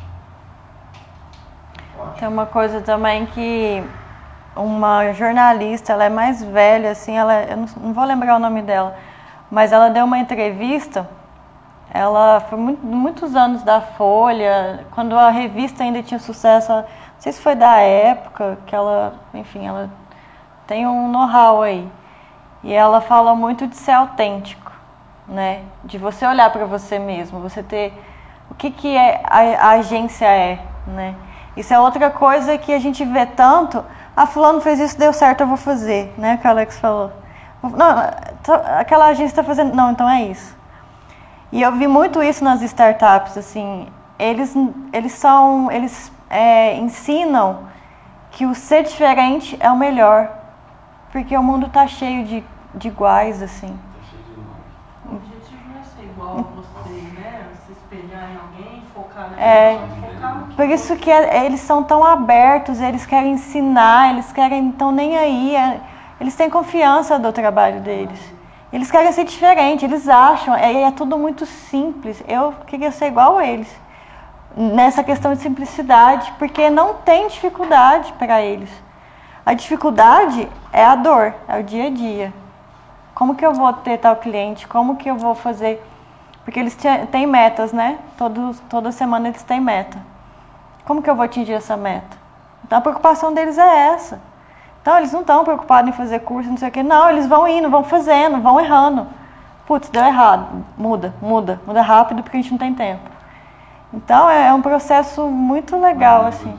Ótimo. Tem uma coisa também que uma jornalista, ela é mais velha, assim, eu não vou lembrar o nome dela, mas ela deu uma entrevista, ela foi muitos anos da Folha, quando a revista ainda tinha sucesso, não sei se foi da época, que ela tem um know-how aí. E ela fala muito de ser autêntico, né? De você olhar para você mesmo, você ter o que a agência né? Isso é outra coisa que a gente vê tanto. Fulano fez isso, deu certo, eu vou fazer, né? Que o Alex falou. Não, aquela agência está fazendo, não, então é isso. E eu vi muito isso nas startups, assim, eles ensinam que o ser diferente é o melhor, porque o mundo está cheio de iguais, assim. O objetivo não é ser igual a você, né? Se espelhar em alguém, focar focar no que por isso que eles são tão abertos, eles querem ensinar, eles querem, não estão nem aí, eles têm confiança do trabalho deles. Eles querem ser diferentes, eles acham, é tudo muito simples. Eu queria ser igual a eles, nessa questão de simplicidade, porque não tem dificuldade para eles. A dificuldade é a dor, é o dia a dia. Como que eu vou ter tal cliente? Como que eu vou fazer? Porque eles têm metas, né? Toda semana eles têm meta. Como que eu vou atingir essa meta? Então a preocupação deles é essa. Então eles não estão preocupados em fazer curso, não sei o quê. Não, eles vão indo, vão fazendo, vão errando. Putz, deu errado. Muda rápido porque a gente não tem tempo. Então é um processo muito legal, assim.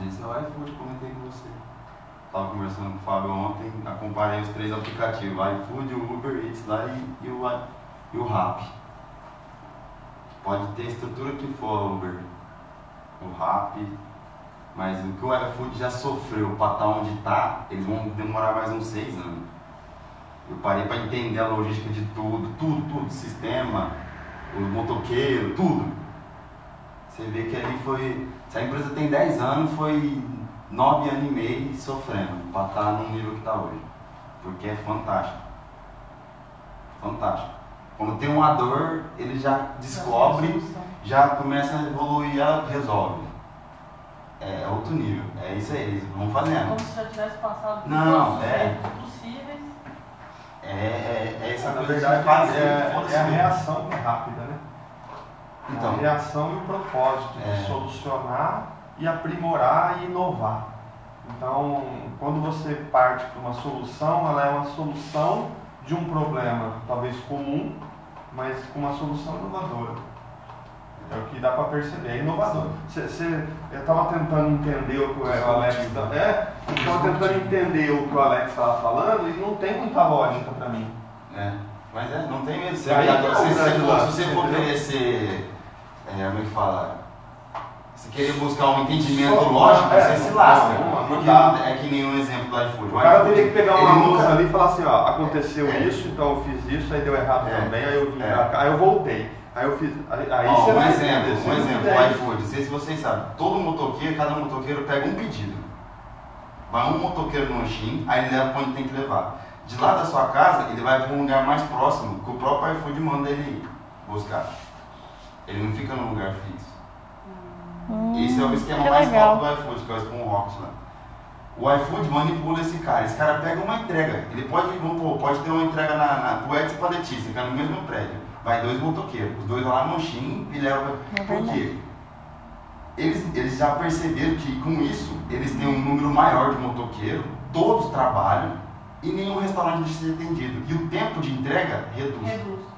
Estava conversando com o Fábio ontem, acompanhei os 3 aplicativos, o iFood, o Uber Eats lá e o Rappi. Pode ter a estrutura que for, o Uber, o Rappi, mas o que o iFood já sofreu para estar onde está, eles vão demorar mais uns 6 anos. Eu parei para entender a logística de tudo, sistema, os motoqueiros, tudo. Você vê que ali foi, se a empresa tem 10 anos, foi 9 anos e meio sofrendo para estar no nível que está hoje. Porque é fantástico. Fantástico. Quando tem uma dor, ele já descobre, já começa a evoluir, já resolve. É outro nível. É isso aí, eles vão fazendo. Como se já tivesse passado por Não, todos os jeitos possíveis. É essa Na coisa verdade, de fazer. é a reação que é rápida, né? Então, A reação e o propósito de solucionar e aprimorar e inovar. Então, quando você parte para uma solução, ela é uma solução de um problema talvez comum, mas com uma solução inovadora. É o que dá para perceber, é inovador. Eu estava tentando entender o que o Alex estava falando e não tem muita lógica para mim. Mas não tem mesmo. Se você for querer ser, como é que fala? Se querer buscar um entendimento lógico, você se lasca. Porque é que nem um exemplo do iFood. O cara teria que pegar uma luz ali e falar assim, ó, aconteceu isso, então eu fiz isso, aí deu errado também, aí eu vim pra cá, aí eu voltei. Aí eu fiz. Aí você vai um exemplo, o iFood, não sei se vocês sabem, todo motoqueiro, cada motoqueiro pega um pedido. Vai um motoqueiro no lanchinho, aí ele leva para onde tem que levar. De lá da sua casa, ele vai para um lugar mais próximo, que o próprio iFood manda ele ir buscar. Ele não fica num lugar fixo. Esse é o esquema mais top do iFood, que é o Spoon Rocks lá. O iFood manipula esse cara pega uma entrega. Ele pode ter uma entrega na Puedes para Letícia, que é no mesmo prédio. Vai 2 motoqueiros, os 2 vão lá no lanchinho e levam. Por quê? Eles já perceberam que com isso eles têm um número maior de motoqueiros, todos trabalham e nenhum restaurante deixa de ser atendido. E o tempo de entrega reduz.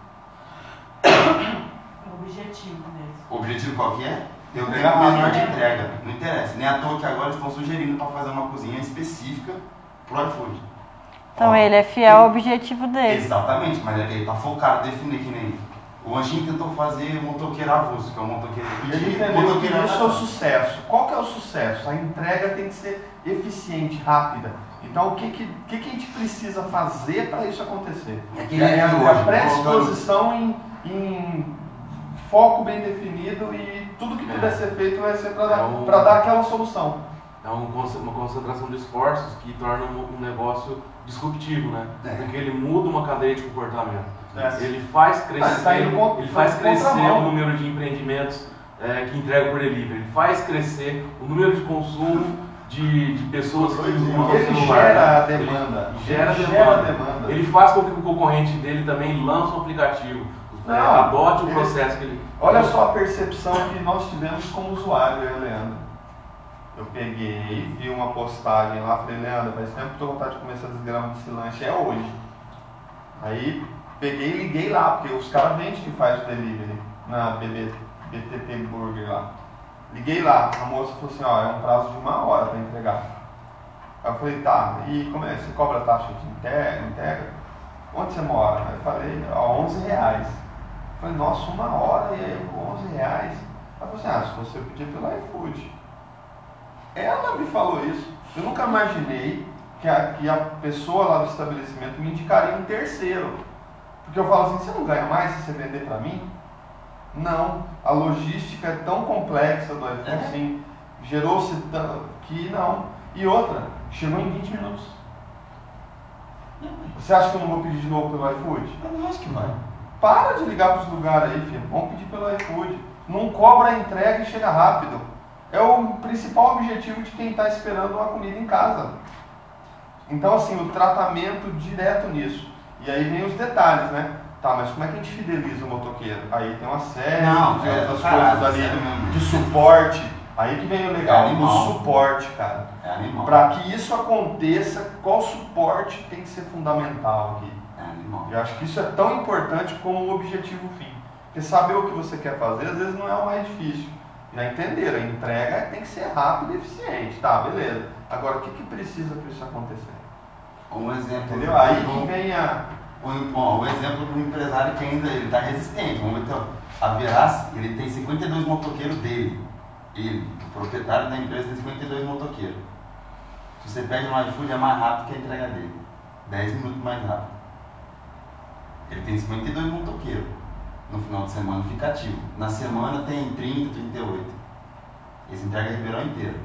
O objetivo deles. O objetivo qual que é? Ter o tempo menor de entrega. Não interessa. Nem à toa que agora estão sugerindo para fazer uma cozinha específica pro iFood. Então ele é fiel ao objetivo dele. Exatamente, mas ele está focado, definir que nem o Anjinho tentou fazer motoqueiro avulso, que é o motoqueiro motoqueiro. Isso é o sucesso. Qual que é o sucesso? A entrega tem que ser eficiente, rápida. Então o que a gente precisa fazer para isso acontecer? É a predisposição em foco bem definido e tudo que puder ser feito vai ser para dar aquela solução. É uma concentração de esforços que torna um negócio disruptivo, né? Porque ele muda uma cadeia de comportamento. Ele faz crescer o número de empreendimentos que entregam por delivery. Ele faz crescer o número de consumo de pessoas que usam o celular. Gera demanda. Ele faz com que o concorrente dele também lance um aplicativo. Adote o processo que ele... Olha só a percepção que nós tivemos como usuário, eu e o Leandro. Eu peguei, vi uma postagem lá, falei, Leandro, faz tempo que estou com vontade de comer essa desgrama desse lanche, é hoje. Aí peguei e liguei lá, porque os caras vendem que faz o delivery na BTT Burger lá. Liguei lá, a moça falou assim, ó, é um prazo de 1 hora para entregar. Aí eu falei, tá, e como é? Você cobra taxa de entrega? Onde você mora? Aí eu falei, ó, R$11. Eu falei, nossa, 1 hora e aí R$11. Ela falou assim, se você pedir pelo iFood. Ela me falou isso. Eu nunca imaginei que a pessoa lá do estabelecimento me indicaria um terceiro. Porque eu falo assim, você não ganha mais se você vender para mim? Não. A logística é tão complexa do iFood, assim, gerou-se que não. E outra, chegou em 20 minutos. Você acha que eu não vou pedir de novo pelo iFood? Eu acho que vai. Para de ligar para os lugares aí, filho. Vamos pedir pelo iFood. Não cobra a entrega e chega rápido. É o principal objetivo de quem está esperando uma comida em casa. Então, assim, o tratamento direto nisso. E aí vem os detalhes, né? Tá, mas como é que a gente fideliza o motoqueiro? Aí tem uma série de outras coisas ali, de suporte. Aí que vem o legal, o suporte, cara. Para que isso aconteça, qual suporte tem que ser fundamental aqui? Eu acho que isso é tão importante como o objetivo fim. Porque saber o que você quer fazer, às vezes não é o mais difícil. Já entenderam? A entrega tem que ser rápida e eficiente. Tá, beleza. Agora, o que precisa para isso acontecer? Um exemplo. Entendeu? Aí que vem O exemplo do empresário que ainda está resistente. Vamos ver, a Veraz, ele tem 52 motoqueiros dele. Ele, o proprietário da empresa, tem 52 motoqueiros. Se você pede no iFood, é mais rápido que a entrega dele. 10 minutos mais rápido. Ele tem 52 motoqueiros. No final de semana fica ativo. Na semana tem 30, 38. Eles entregam a Ribeirão inteiro.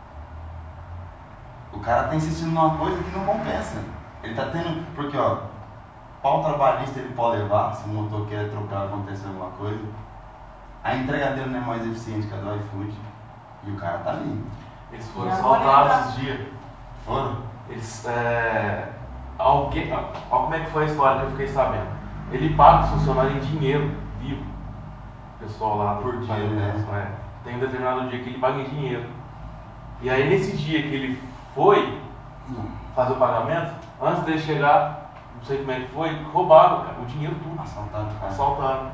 O cara está insistindo numa coisa que não compensa. Ele está tendo... Porque, ó, pau trabalhista ele pode levar, se o motoqueiro trocar, acontecer alguma coisa. A entrega dele não é mais eficiente que a do iFood. E o cara tá ali. Eles foram assaltados esses dias. Foram? Eles... Alguém... Olha como é que foi a história que eu fiquei sabendo. Ele paga o funcionário em dinheiro vivo. O pessoal lá por dia, né? Tem um determinado dia que ele paga em dinheiro. E aí nesse dia que ele foi fazer o pagamento, antes dele chegar, não sei como é que foi, roubaram, cara, o dinheiro tudo. Assaltaram.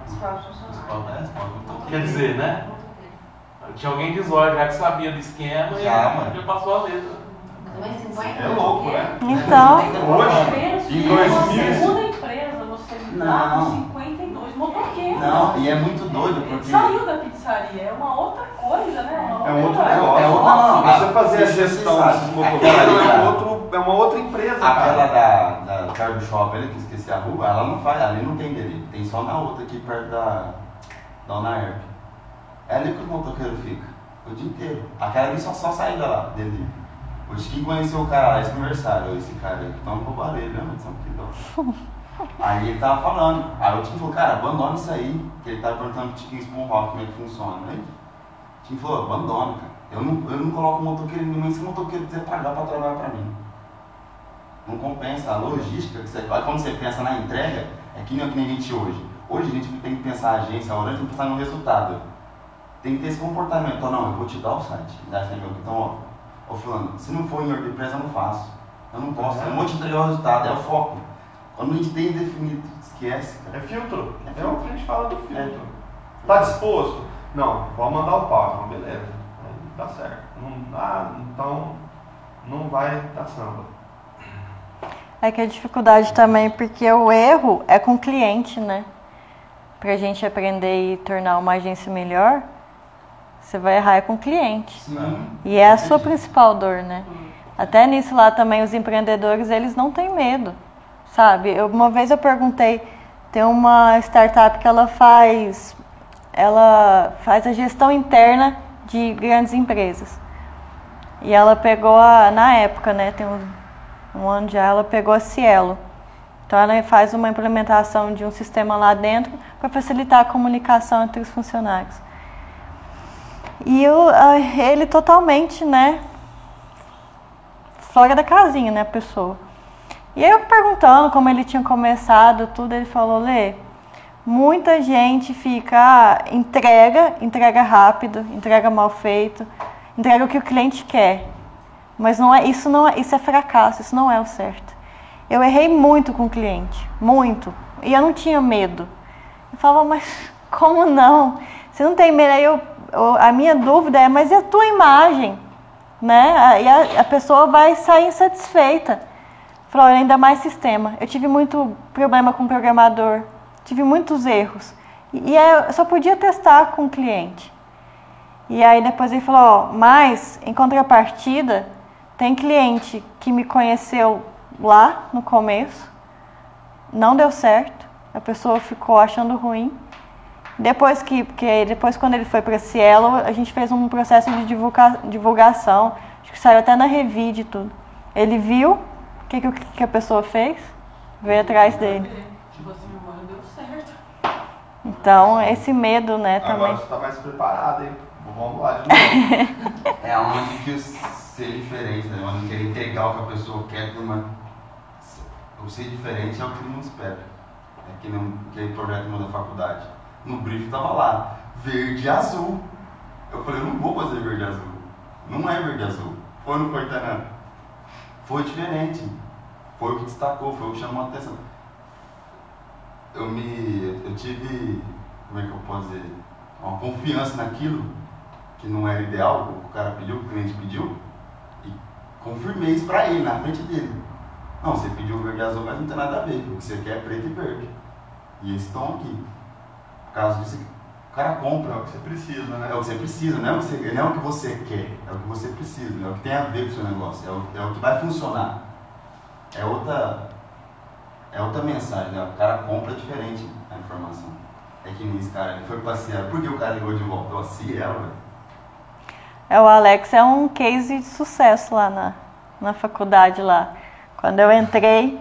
Quer dizer, né? Tinha alguém de Zóia já que sabia do esquema e já passou a letra. É louco, né? Então, hoje, em 2000, segunda empresa, você dá com 52 motoqueiros. Não, e é muito doido porque... Saiu da pizzaria, é uma outra coisa, né? É outro negócio. Você fazer a gestão desses motoqueiros é uma outra empresa. Aquela da Carb Shop, ali, que eu esqueci a rua, ela não faz, ali não tem dele. Tem só na outra aqui perto da Unaerp. É ali que o motoqueiro fica, o dia inteiro. Aquela ali só sai da lá, dele. O Chiquinho conheceu o cara lá, esse aniversário, esse cara aí, que toma roubar ele, né, mano? Aí ele tava falando, aí o Chiquinho falou, cara, abandona isso aí, que ele tava perguntando pro Chiquinho Spoon Rock como é que funciona, né? O Chiquinho falou, abandona, cara, eu não coloco motoqueiro nenhum, mas se o motoqueiro quiser pagar pra trabalhar pra mim. Não compensa, a logística, quando você pensa na entrega, é que nem a gente hoje. Hoje a gente tem que pensar a agência, a hora tem que pensar no resultado. Tem que ter esse comportamento, então não, eu vou te dar o site, então ó, fulano, se não for em outra empresa eu não faço, eu não posso, eu não vou te entregar o resultado, é o foco. Quando a gente tem definido, esquece, cara. É filtro, é o que a gente fala do filtro. Tá disposto? Não, vamos mandar o pau, então beleza, aí tá certo. Então não vai dar samba. É que a dificuldade também, porque o erro é com o cliente, né? Pra gente aprender e tornar uma agência melhor, você vai errar com o cliente. Sim. E é a sua principal dor, né? Até nisso lá também, os empreendedores, eles não têm medo, sabe? Uma vez eu perguntei, tem uma startup que ela faz a gestão interna de grandes empresas. E ela pegou, na época, né, tem um ano já, ela pegou a Cielo. Então ela faz uma implementação de um sistema lá dentro para facilitar a comunicação entre os funcionários. E ele totalmente, né, fora da casinha, né, a pessoa. E eu perguntando como ele tinha começado tudo, ele falou, Lê, muita gente fica, entrega rápido, entrega mal feito, entrega o que o cliente quer. Mas isso é fracasso, isso não é o certo. Eu errei muito com o cliente, muito. E eu não tinha medo. Eu falava, mas como não? Você não tem medo? Aí a minha dúvida é, mas e a tua imagem? Né? E a pessoa vai sair insatisfeita. Falou, ainda mais sistema. Eu tive muito problema com o programador, tive muitos erros. E eu só podia testar com o cliente. E aí depois ele falou, mas em contrapartida, tem cliente que me conheceu lá no começo, não deu certo, a pessoa ficou achando ruim. Depois quando ele foi para a Cielo, a gente fez um processo de divulgação, acho que saiu até na Revide e tudo. Ele viu o que a pessoa fez, veio atrás dele. Tipo assim, agora deu certo. Então, esse medo, né, também. Agora você está mais preparado, hein? Vamos lá de novo. É onde que ser diferente, né? Onde querer entregar o que a pessoa quer, o ser diferente é o que não espera. É que nem aquele projeto meu da faculdade. No brief tava lá, verde e azul. Eu falei, eu não vou fazer verde e azul. Não é verde e azul. Foi ou não foi, Tainá? Foi diferente. Foi o que destacou, foi o que chamou a atenção. Eu tive, como é que eu posso dizer, uma confiança naquilo que não era ideal, o que o cara pediu, o cliente pediu, e confirmei isso pra ele, na frente dele. Não, você pediu verde e azul, mas não tem nada a ver. O que você quer é preto e verde. E esse tom aqui. Por causa disso, o cara compra. É o que você precisa, né? É o que você precisa, não é o que você quer, é o que você precisa, é o que tem a ver com o seu negócio, é o que vai funcionar. É outra mensagem, né? O cara compra diferente a informação. É que nem esse cara, ele foi passear. Por que o cara ligou de volta? Eu assei ela, velho. O Alex é um case de sucesso lá na faculdade lá. Quando eu entrei,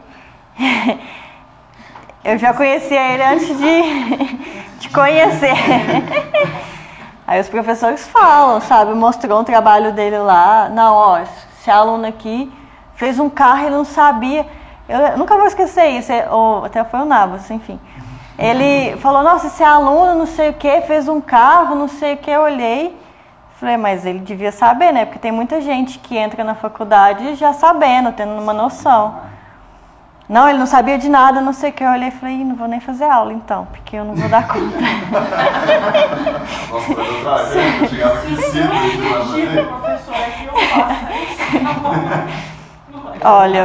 eu já conhecia ele antes de conhecer. Aí os professores falam, sabe? Mostrou um trabalho dele lá. Não, ó, esse aluno aqui fez um carro e não sabia. Eu nunca vou esquecer isso, até foi o Nabas, enfim. Ele falou, nossa, esse aluno não sei o que, fez um carro, não sei o que, eu olhei. Falei, mas ele devia saber, né? Porque tem muita gente que entra na faculdade já sabendo, tendo uma noção. Não, ele não sabia de nada, não sei o que. Eu olhei e falei, não vou nem fazer aula então, porque eu não vou dar conta. Nossa, eu chegava aqui cedo. Professor, é que eu faço isso. Olha,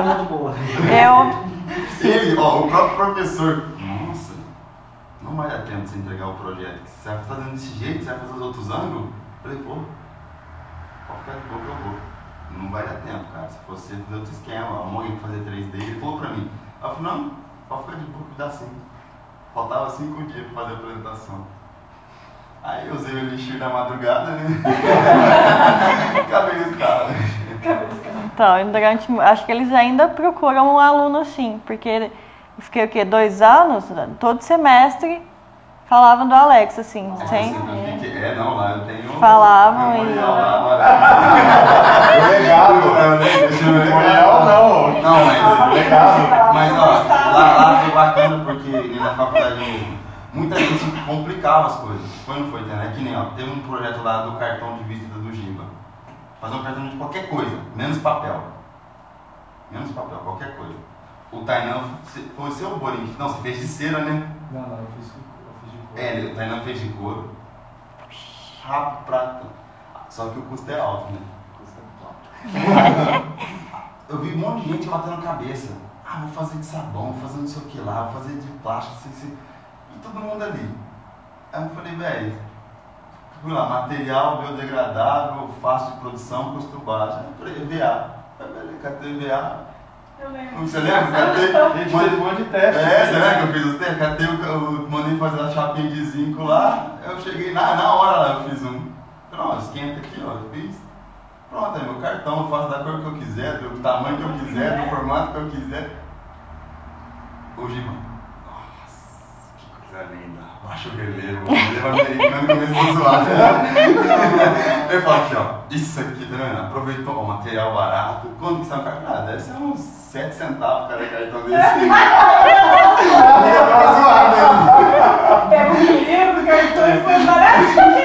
Ele, ó, o próprio professor, nossa, não vai dar tempo de você entregar o projeto. Você vai fazendo desse jeito, você vai fazer os outros ângulos? Eu falei, pô, pode ficar de boa que eu vou. Não vai dar tempo, cara. Se você fazer outro esquema, alguém fazer 3D, ele falou pra mim. Eu falei, não, pode ficar de boa que dá sim. Faltava 5 dias pra fazer a apresentação. Aí eu usei o elixir da madrugada, né? Acabei os caras. Então, acho que eles ainda procuram um aluno assim, porque eu fiquei o quê? 2 anos, todo semestre falavam do Alex, assim, sem... Não, lá eu tenho... Falavam e... Memorial não. Não, mas ó, lá foi bacana porque na faculdade mesmo, muita gente complicava as coisas. Foi ou não foi, né? É que nem, ó, teve um projeto lá do cartão de visita do Giba. Fazer um cartão de qualquer coisa, menos papel. Menos papel, qualquer coisa. O Tainan foi o seu bolinho. Não, você fez de cera, né? Não, eu fiz de couro. O Tainan fez de couro. Rapo, prata. Só que o custo é alto, né? O custo é alto. Eu vi um monte de gente batendo cabeça. Ah, vou fazer de sabão, vou fazer não sei o que lá, vou fazer de plástico, e todo mundo ali. Aí eu falei, velho, fui lá, material biodegradável, fácil de produção, custo baixo. Aí eu falei, EVA. Aí beleza, catei EVA. Eu lembro. Você lembra? Catei. A gente fez um monte de teste. Você lembra que eu fiz os testes? Catei, eu mandei fazer a chapinha de zinco lá. Eu cheguei na hora lá, eu fiz um. Pronto, esquenta aqui, ó, eu fiz. Pronto, é meu cartão, eu faço da cor que eu quiser, do tamanho que eu quiser, do formato que eu quiser. Ô Giba, nossa, que coisa linda. Baixa o relevo, o relevo americano começou a zoar. Eu falo aqui, ó, isso aqui, tá vendo? Aproveitou o material barato. Quanto que são cartão? Ah, deve ser uns 7 centavos cada cartão desse. Pra zoar mesmo. Pega o dinheiro do cartão e foi baratinho.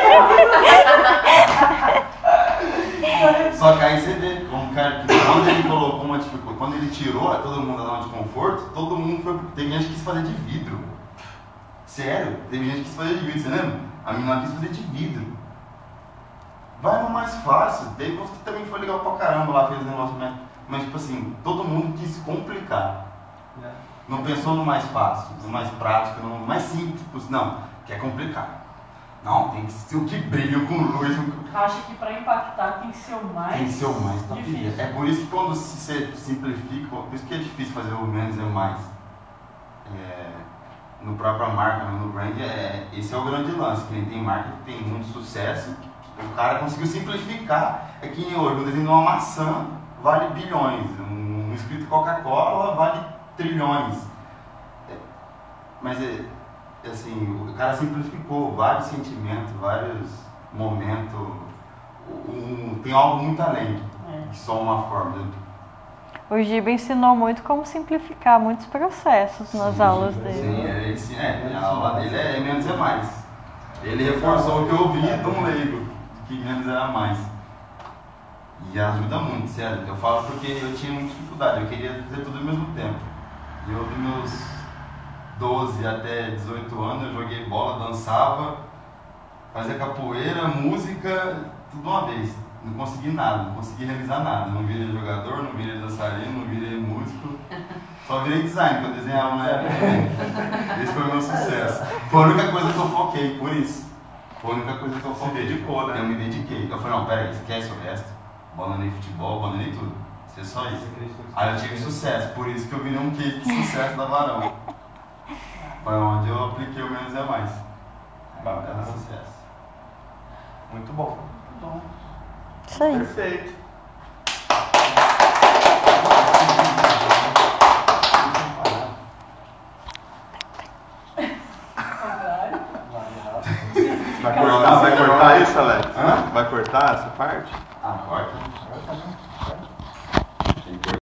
Só que aí você vê, como cara, que quando ele colocou uma dificuldade, quando ele tirou todo mundo da zona de conforto, todo mundo foi. Tem gente que quis fazer de vidro. Sério, teve gente que quis fazer de vidro, você lembra? A menina quis fazer de vidro. Vai no mais fácil, teve você que também foi legal pra caramba lá, fez o negócio, mas tipo assim, todo mundo quis complicar. Não pensou no mais fácil, no mais prático, no mais simples, não, quer complicar. Não, tem que ser o que brilha com luz. Acha que para impactar tem que ser o mais Tem que ser o mais top. difícil. É por isso que quando você simplifica, por isso que é difícil fazer o menos é mais. No próprio marca, no brand, esse é o grande lance. Quem tem marca que tem muito sucesso, o cara conseguiu simplificar. É que hoje um desenho de uma maçã vale bilhões, um escrito Coca-Cola vale trilhões. Mas assim, o cara simplificou vários sentimentos, vários momentos. Tem algo muito além de só uma forma. O Giba ensinou muito como simplificar muitos processos nas aulas dele. Sim, a aula dele é menos é mais. Ele reforçou o que eu ouvi de um leigo, que menos era mais. E ajuda muito, sério. Eu falo porque eu tinha muita dificuldade, eu queria fazer tudo ao mesmo tempo. E eu, dos meus 12 até 18 anos, eu joguei bola, dançava, fazia capoeira, música, tudo uma vez. não consegui nada, não consegui realizar nada. Não virei jogador, não virei dançarino, não virei músico. Só virei design, que eu desenhava na época também. Esse foi o meu sucesso. Foi a única coisa que eu foquei, por isso. Foi a única coisa que eu foquei. Se dedicou, né? Eu me dediquei. Eu falei, não, peraí, esquece o resto. Abandonei futebol, abandonei tudo. Isso é só isso. Aí eu tive sucesso, por isso que eu virei um case de sucesso da Varão. Foi onde eu apliquei o menos é mais. Bacana, sucesso. Muito bom. Isso aí. Perfeito. Vai cortar isso, Alex? Hã? Vai cortar essa parte? Ah, pode.